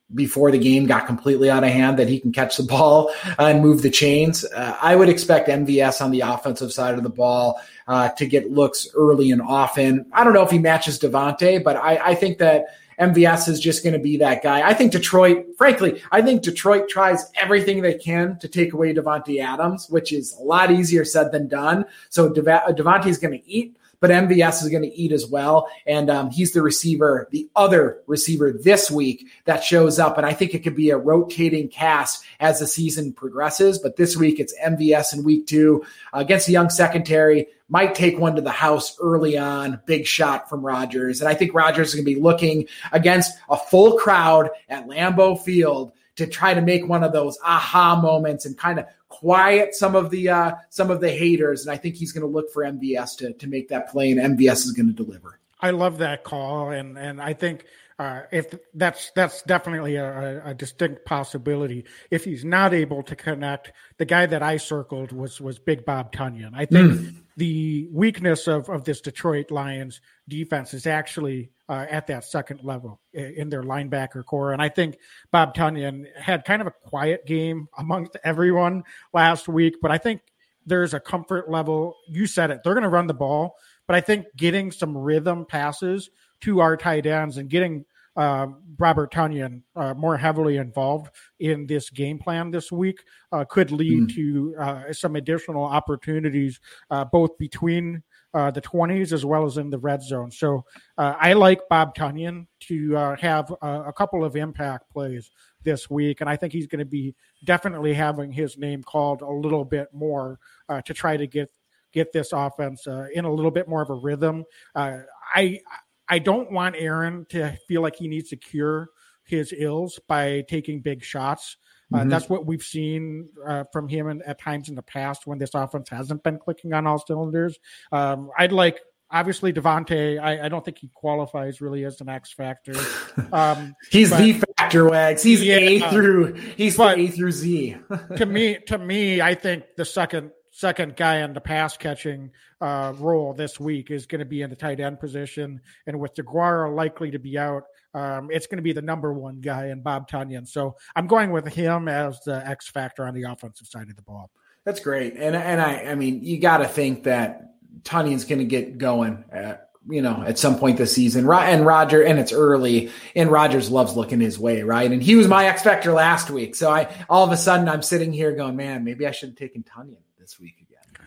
before the game got completely out of hand that he can catch the ball and move the chains. Uh, I would expect M V S on the offensive side of the ball uh, to get looks early and often. I don't know if he matches Devontae, but I, I think that M V S is just going to be that guy. I think Detroit, frankly, I think Detroit tries everything they can to take away Davante Adams, which is a lot easier said than done. So Dev- Devontae is going to eat, but M V S is going to eat as well. And um, he's the receiver, the other receiver this week that shows up. And I think it could be a rotating cast as the season progresses. But this week it's M V S in week two uh, against the young secondary. Might take one to the house early on, big shot from Rodgers. And I think Rodgers is going to be looking against a full crowd at Lambeau Field to try to make one of those aha moments and kind of quiet some of the uh, some of the haters. And I think he's going to look for M V S to, to make that play, and M V S is going to deliver. I love that call, and and I think uh, if that's that's definitely a, a distinct possibility. If he's not able to connect, the guy that I circled was was Big Bob Tonyan. I think mm. the weakness of of this Detroit Lions defense is actually uh, at that second level in their linebacker core, and I think Bob Tonyan had kind of a quiet game amongst everyone last week, but I think there's a comfort level. You said it; they're going to run the ball. But I think getting some rhythm passes to our tight ends and getting uh, Robert Tonyan uh, more heavily involved in this game plan this week uh, could lead mm. to uh, some additional opportunities, uh, both between uh, the twenties as well as in the red zone. So uh, I like Bob Tonyan to uh, have a, a couple of impact plays this week, and I think he's going to be definitely having his name called a little bit more uh, to try to get get this offense uh, in a little bit more of a rhythm. Uh, I I don't want Aaron to feel like he needs to cure his ills by taking big shots. Uh, mm-hmm. That's what we've seen uh, from him in, at times in the past when this offense hasn't been clicking on all cylinders. Um, I'd like, obviously, Devontae, I, I don't think he qualifies really as an X factor. Um, he's but, the factor, Wags. He's yeah, A through he's but, A through Z. to me, to me, I think the second second guy in the pass catching uh, role this week is going to be in the tight end position. And with DeGuara likely to be out, um, it's going to be the number one guy in Bob Tonyan. So I'm going with him as the X factor on the offensive side of the ball. That's great. And, and I, I mean, you got to think that Tonyan's going to get going at, you know, at some point this season. And Roger, and it's early, and Rodgers loves looking his way, right? And he was my X factor last week. So I, all of a sudden I'm sitting here going, man, maybe I should have taken Tonyan this week again.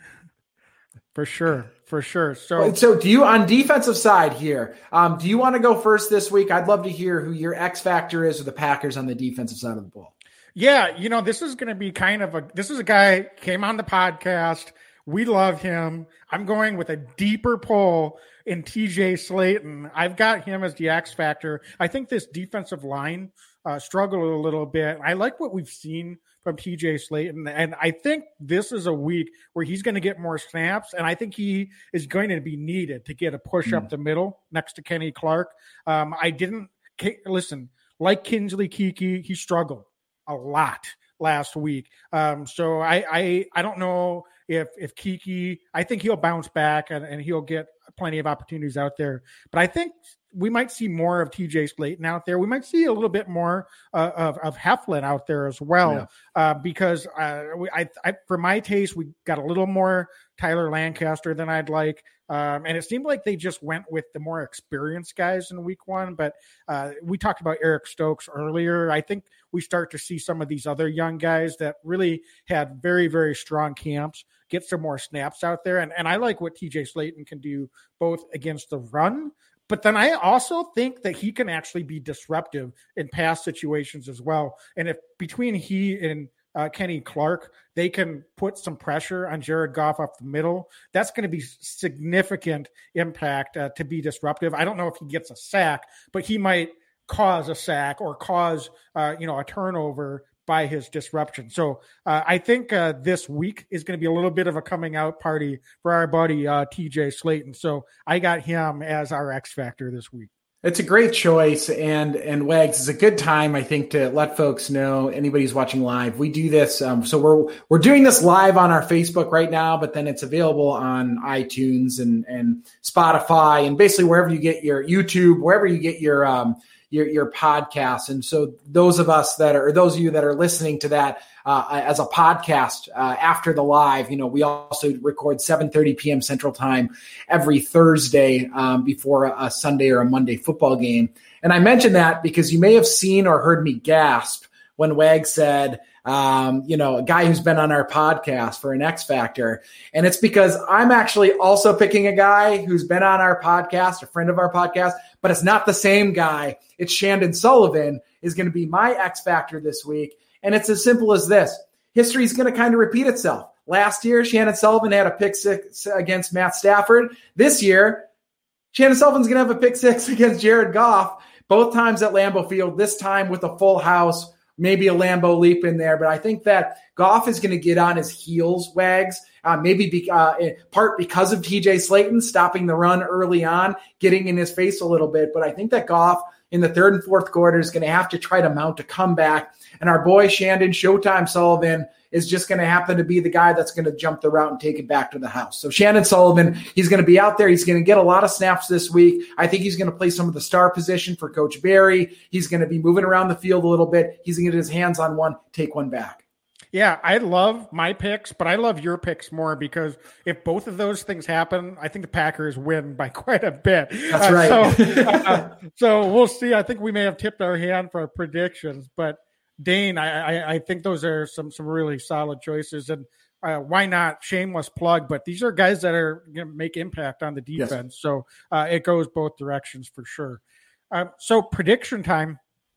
For sure, for sure. So, so do you, on defensive side here, um, do you want to go first this week? I'd love to hear who your X factor is for the Packers on the defensive side of the ball. Yeah, you know, this is going to be kind of a, this is a guy came on the podcast. We love him. I'm going with a deeper pull in T J Slaton. I've got him as the X factor. I think this defensive line uh, struggled a little bit. I like what we've seen from T J Slaton, and I think this is a week where he's going to get more snaps, and I think he is going to be needed to get a push mm. up the middle next to Kenny Clark. Um, I didn't – listen, like Kingsley Keke, he struggled a lot last week. Um, so I, I I don't know if if Keke – I think he'll bounce back, and, and he'll get plenty of opportunities out there. But I think – we might see more of T J Slaton out there. We might see a little bit more uh, of, of Heflin out there as well, yeah. uh, because uh, we, I, I, for my taste, we got a little more Tyler Lancaster than I'd like. Um, and it seemed like they just went with the more experienced guys in week one. But uh, we talked about Eric Stokes earlier. I think we start to see some of these other young guys that really had very, very strong camps get some more snaps out there. And, and I like what T J Slaton can do both against the run, but then I also think that he can actually be disruptive in pass situations as well. And if between he and uh, Kenny Clark, they can put some pressure on Jared Goff off the middle, that's going to be significant impact uh, to be disruptive. I don't know if he gets a sack, but he might cause a sack or cause uh, you know a turnover by his disruption. So uh, I think uh, this week is going to be a little bit of a coming out party for our buddy uh, T J Slaton. So I got him as our X factor this week. It's a great choice, and and Wags, it's a good time, I think, to let folks know, anybody who's watching live, we do this. Um, so we're we're doing this live on our Facebook right now, but then it's available on iTunes and and Spotify and basically wherever you get your YouTube, wherever you get your um, your, your podcast. And so those of us that are, or those of you that are listening to that uh, as a podcast uh, after the live, you know, we also record seven thirty p.m. Central Time every Thursday um, before a, a Sunday or a Monday football game. And I mentioned that because you may have seen or heard me gasp when Wag said, um, you know, a guy who's been on our podcast for an X Factor. And it's because I'm actually also picking a guy who's been on our podcast, a friend of our podcast, but it's not the same guy. It's Shandon Sullivan is going to be my X Factor this week. And it's as simple as this. History is going to kind of repeat itself. Last year, Shandon Sullivan had a pick six against Matt Stafford. This year, Shandon Sullivan's going to have a pick six against Jared Goff, both times at Lambeau Field, this time with a full house. Maybe a Lambeau leap in there, but I think that Goff is going to get on his heels, Wags, uh, maybe be, uh, in part because of T J Slayton stopping the run early on, getting in his face a little bit. But I think that Goff in the third and fourth quarter is going to have to try to mount a comeback. And our boy Shandon Showtime Sullivan is just going to happen to be the guy that's going to jump the route and take it back to the house. So Shandon Sullivan, he's going to be out there. He's going to get a lot of snaps this week. I think he's going to play some of the star position for Coach Barry. He's going to be moving around the field a little bit. He's going to get his hands on one, take one back. Yeah, I love my picks, but I love your picks more because if both of those things happen, I think the Packers win by quite a bit. That's uh, right. So, uh, so we'll see. I think we may have tipped our hand for our predictions, but Dane, I, I, I think those are some some really solid choices, and uh, why not? Shameless plug, but these are guys that are going to make impact on the defense, yes. So uh, it goes both directions for sure. Uh, so prediction time.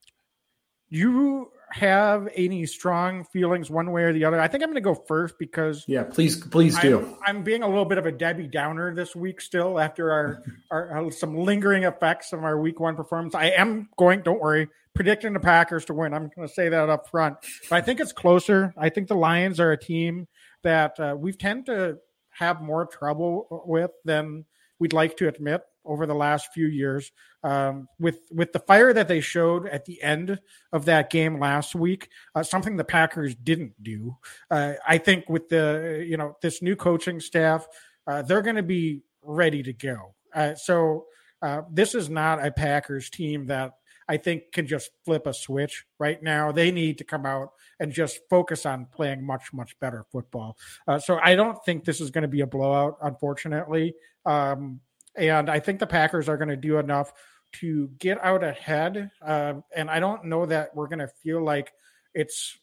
You have any strong feelings one way or the other? I think I'm going to go first because yeah, please, please do. I'm, I'm being a little bit of a Debbie Downer this week still after our, our, our some lingering effects of our week one performance. I am going, don't worry, predicting the Packers to win. I'm going to say that up front, but I think it's closer. I think the Lions are a team that uh, we tend to have more trouble with than we'd like to admit over the last few years. Um, with with the fire that they showed at the end of that game last week, uh, something the Packers didn't do. Uh, I think with the you know this new coaching staff, uh, they're going to be ready to go. Uh, so uh, this is not a Packers team that I think can just flip a switch right now. They need to come out and just focus on playing much, much better football. Uh, so I don't think this is going to be a blowout, unfortunately. Um, and I think the Packers are going to do enough to get out ahead. Uh, and I don't know that we're going to feel like it's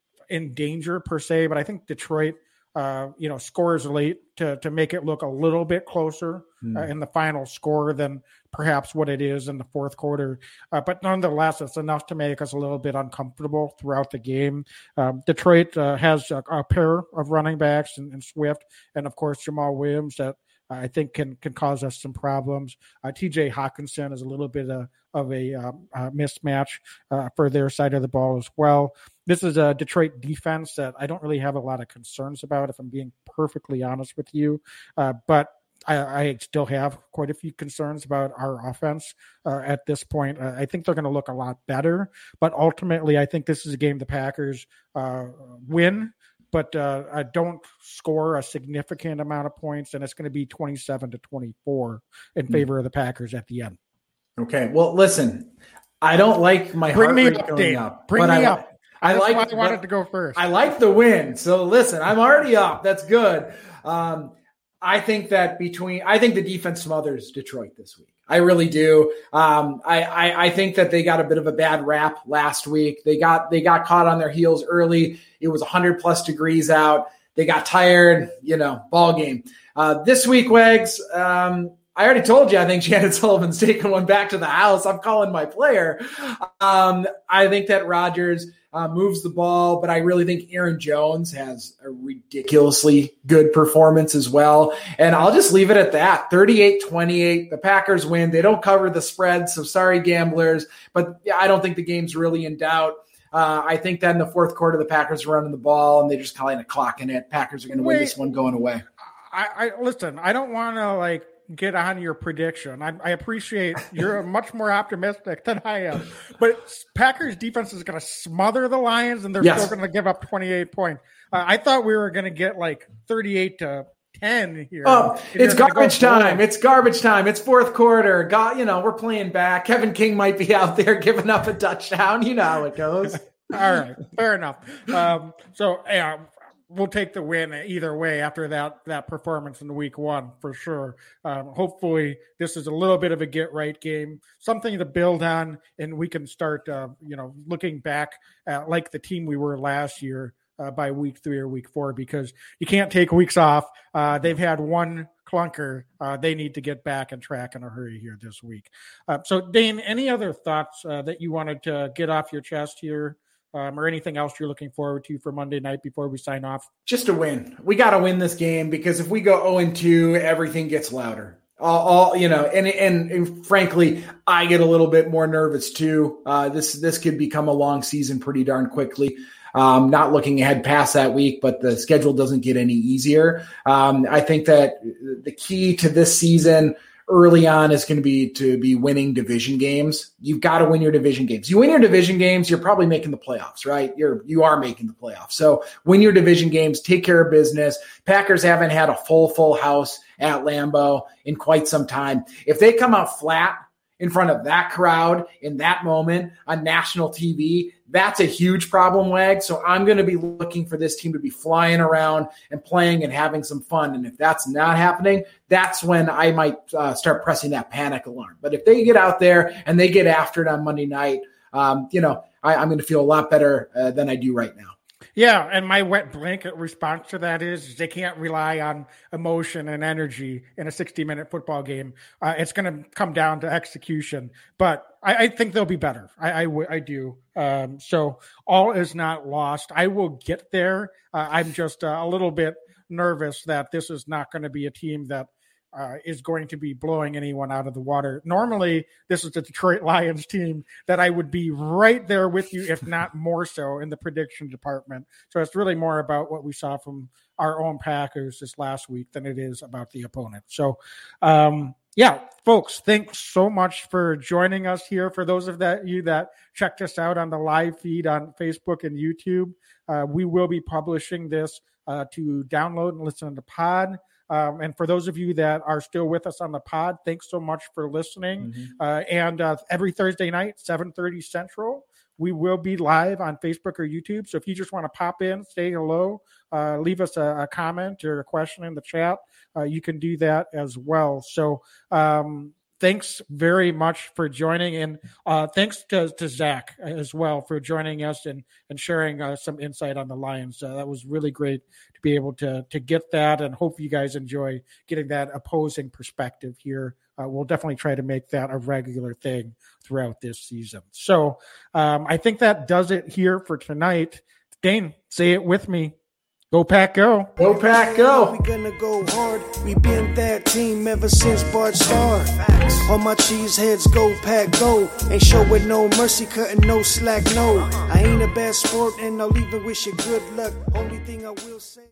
in danger per se, but I think Detroit, uh, you know, scores late to, to make it look a little bit closer mm. uh, in the final score than perhaps what it is in the fourth quarter. Uh, but nonetheless, it's enough to make us a little bit uncomfortable throughout the game. Um, Detroit uh, has a, a pair of running backs in, in Swift and, of course, Jamal Williams that I think can can cause us some problems. Uh, T J Hawkinson is a little bit of, of a um, uh, mismatch uh, for their side of the ball as well. This is a Detroit defense that I don't really have a lot of concerns about, if I'm being perfectly honest with you. Uh, but I, I still have quite a few concerns about our offense uh, at this point. Uh, I think they're going to look a lot better. But ultimately, I think this is a game the Packers uh, win. But uh, I don't score a significant amount of points, and it's going to be twenty-seven to twenty-four in favor of the Packers at the end. Okay. Well, listen, I don't like my Bring heart me rate up, going Dave. up. Bring me I, up. I That's like. why I wanted to go first. I like the win. So listen, I'm already up. That's good. Um, I think that between, I think the defense smothers Detroit this week. I really do. Um, I, I, I think that they got a bit of a bad rap last week. They got they got caught on their heels early. It was one hundred plus degrees out. They got tired, you know, ball game. Uh, this week, Wags, um, I already told you I think Shandon Sullivan's taking one back to the house. I'm calling my player. Um, I think that Rodgers uh, moves the ball, but I really think Aaron Jones has a ridiculously good performance as well. And I'll just leave it at that. thirty-eight twenty-eight. The Packers win. They don't cover the spread, so sorry, gamblers. But yeah, I don't think the game's really in doubt. Uh, I think that in the fourth quarter, the Packers are running the ball, and they just kind of clocking it. Packers are going to win this one going away. I, I listen, I don't want to, like, get on your prediction. I, I appreciate you're much more optimistic than I am. But Packers defense is going to smother the Lions, and they're yes. still going to give up twenty-eight points. Uh, I thought we were going to get, like, thirty-eight to ten here. Oh, it's garbage time. It's garbage time. It's fourth quarter. God, you know, we're playing back. Kevin King might be out there giving up a touchdown. You know how it goes. All right. Fair enough. Um, so, yeah, we'll take the win either way after that that performance in week one for sure. Um, hopefully, this is a little bit of a get right game, something to build on, and we can start, uh, you know, looking back at like the team we were last year uh, by week three or week four, because you can't take weeks off. Uh, they've had one clunker. Uh, they need to get back on track in a hurry here this week. Uh, so, Dane, any other thoughts uh, that you wanted to get off your chest here? Um, or anything else you're looking forward to for Monday night before we sign off? Just a win. We got to win this game, because if we go oh and two, everything gets louder. All, all you know, and, and and frankly, I get a little bit more nervous too. Uh, this this could become a long season pretty darn quickly. Um, not looking ahead past that week, but the schedule doesn't get any easier. Um, I think that the key to this season early on is going to be to be winning division games. You've got to win your division games. You win your division games, you're probably making the playoffs, right? You're, you are making the playoffs. So win your division games, take care of business. Packers haven't had a full, full house at Lambeau in quite some time. If they come out flat in front of that crowd in that moment on national T V, that's a huge problem, Wag. So I'm going to be looking for this team to be flying around and playing and having some fun. And if that's not happening, that's when I might uh, start pressing that panic alarm. But if they get out there and they get after it on Monday night, um, you know, I, I'm going to feel a lot better uh, than I do right now. Yeah, and my wet blanket response to that is they can't rely on emotion and energy in a sixty-minute football game. Uh, it's going to come down to execution, but I, I think they'll be better. I, I, I do. Um, so all is not lost. I will get there. Uh, I'm just uh, a little bit nervous that this is not going to be a team that Uh, is going to be blowing anyone out of the water. Normally, this is the Detroit Lions team that I would be right there with you, if not more so, in the prediction department. So it's really more about what we saw from our own Packers this last week than it is about the opponent. So, um, yeah, folks, thanks so much for joining us here. For those of that you that checked us out on the live feed on Facebook and YouTube, uh, we will be publishing this uh, to download and listen to the pod. Um, and for those of you that are still with us on the pod, thanks so much for listening. Mm-hmm. Uh, and uh, every Thursday night, seven thirty Central, we will be live on Facebook or YouTube. So if you just want to pop in, say hello, uh, leave us a, a comment or a question in the chat, uh, you can do that as well. So um, thanks very much for joining. And uh, thanks to, to Zach as well for joining us and, and sharing uh, some insight on the Lions. Uh, that was really great to be able to, to get that, and hope you guys enjoy getting that opposing perspective here. Uh, we'll definitely try to make that a regular thing throughout this season. So um, I think that does it here for tonight. Dane, say it with me. Go Pack, go. Go Pack, go. We gonna go hard. We been that team ever since Bart Starr. All my cheese heads go Pack, go. Ain't showing no mercy, cutting no slack, no. I ain't a bad sport and I'll even wish you good luck. Only thing I will say.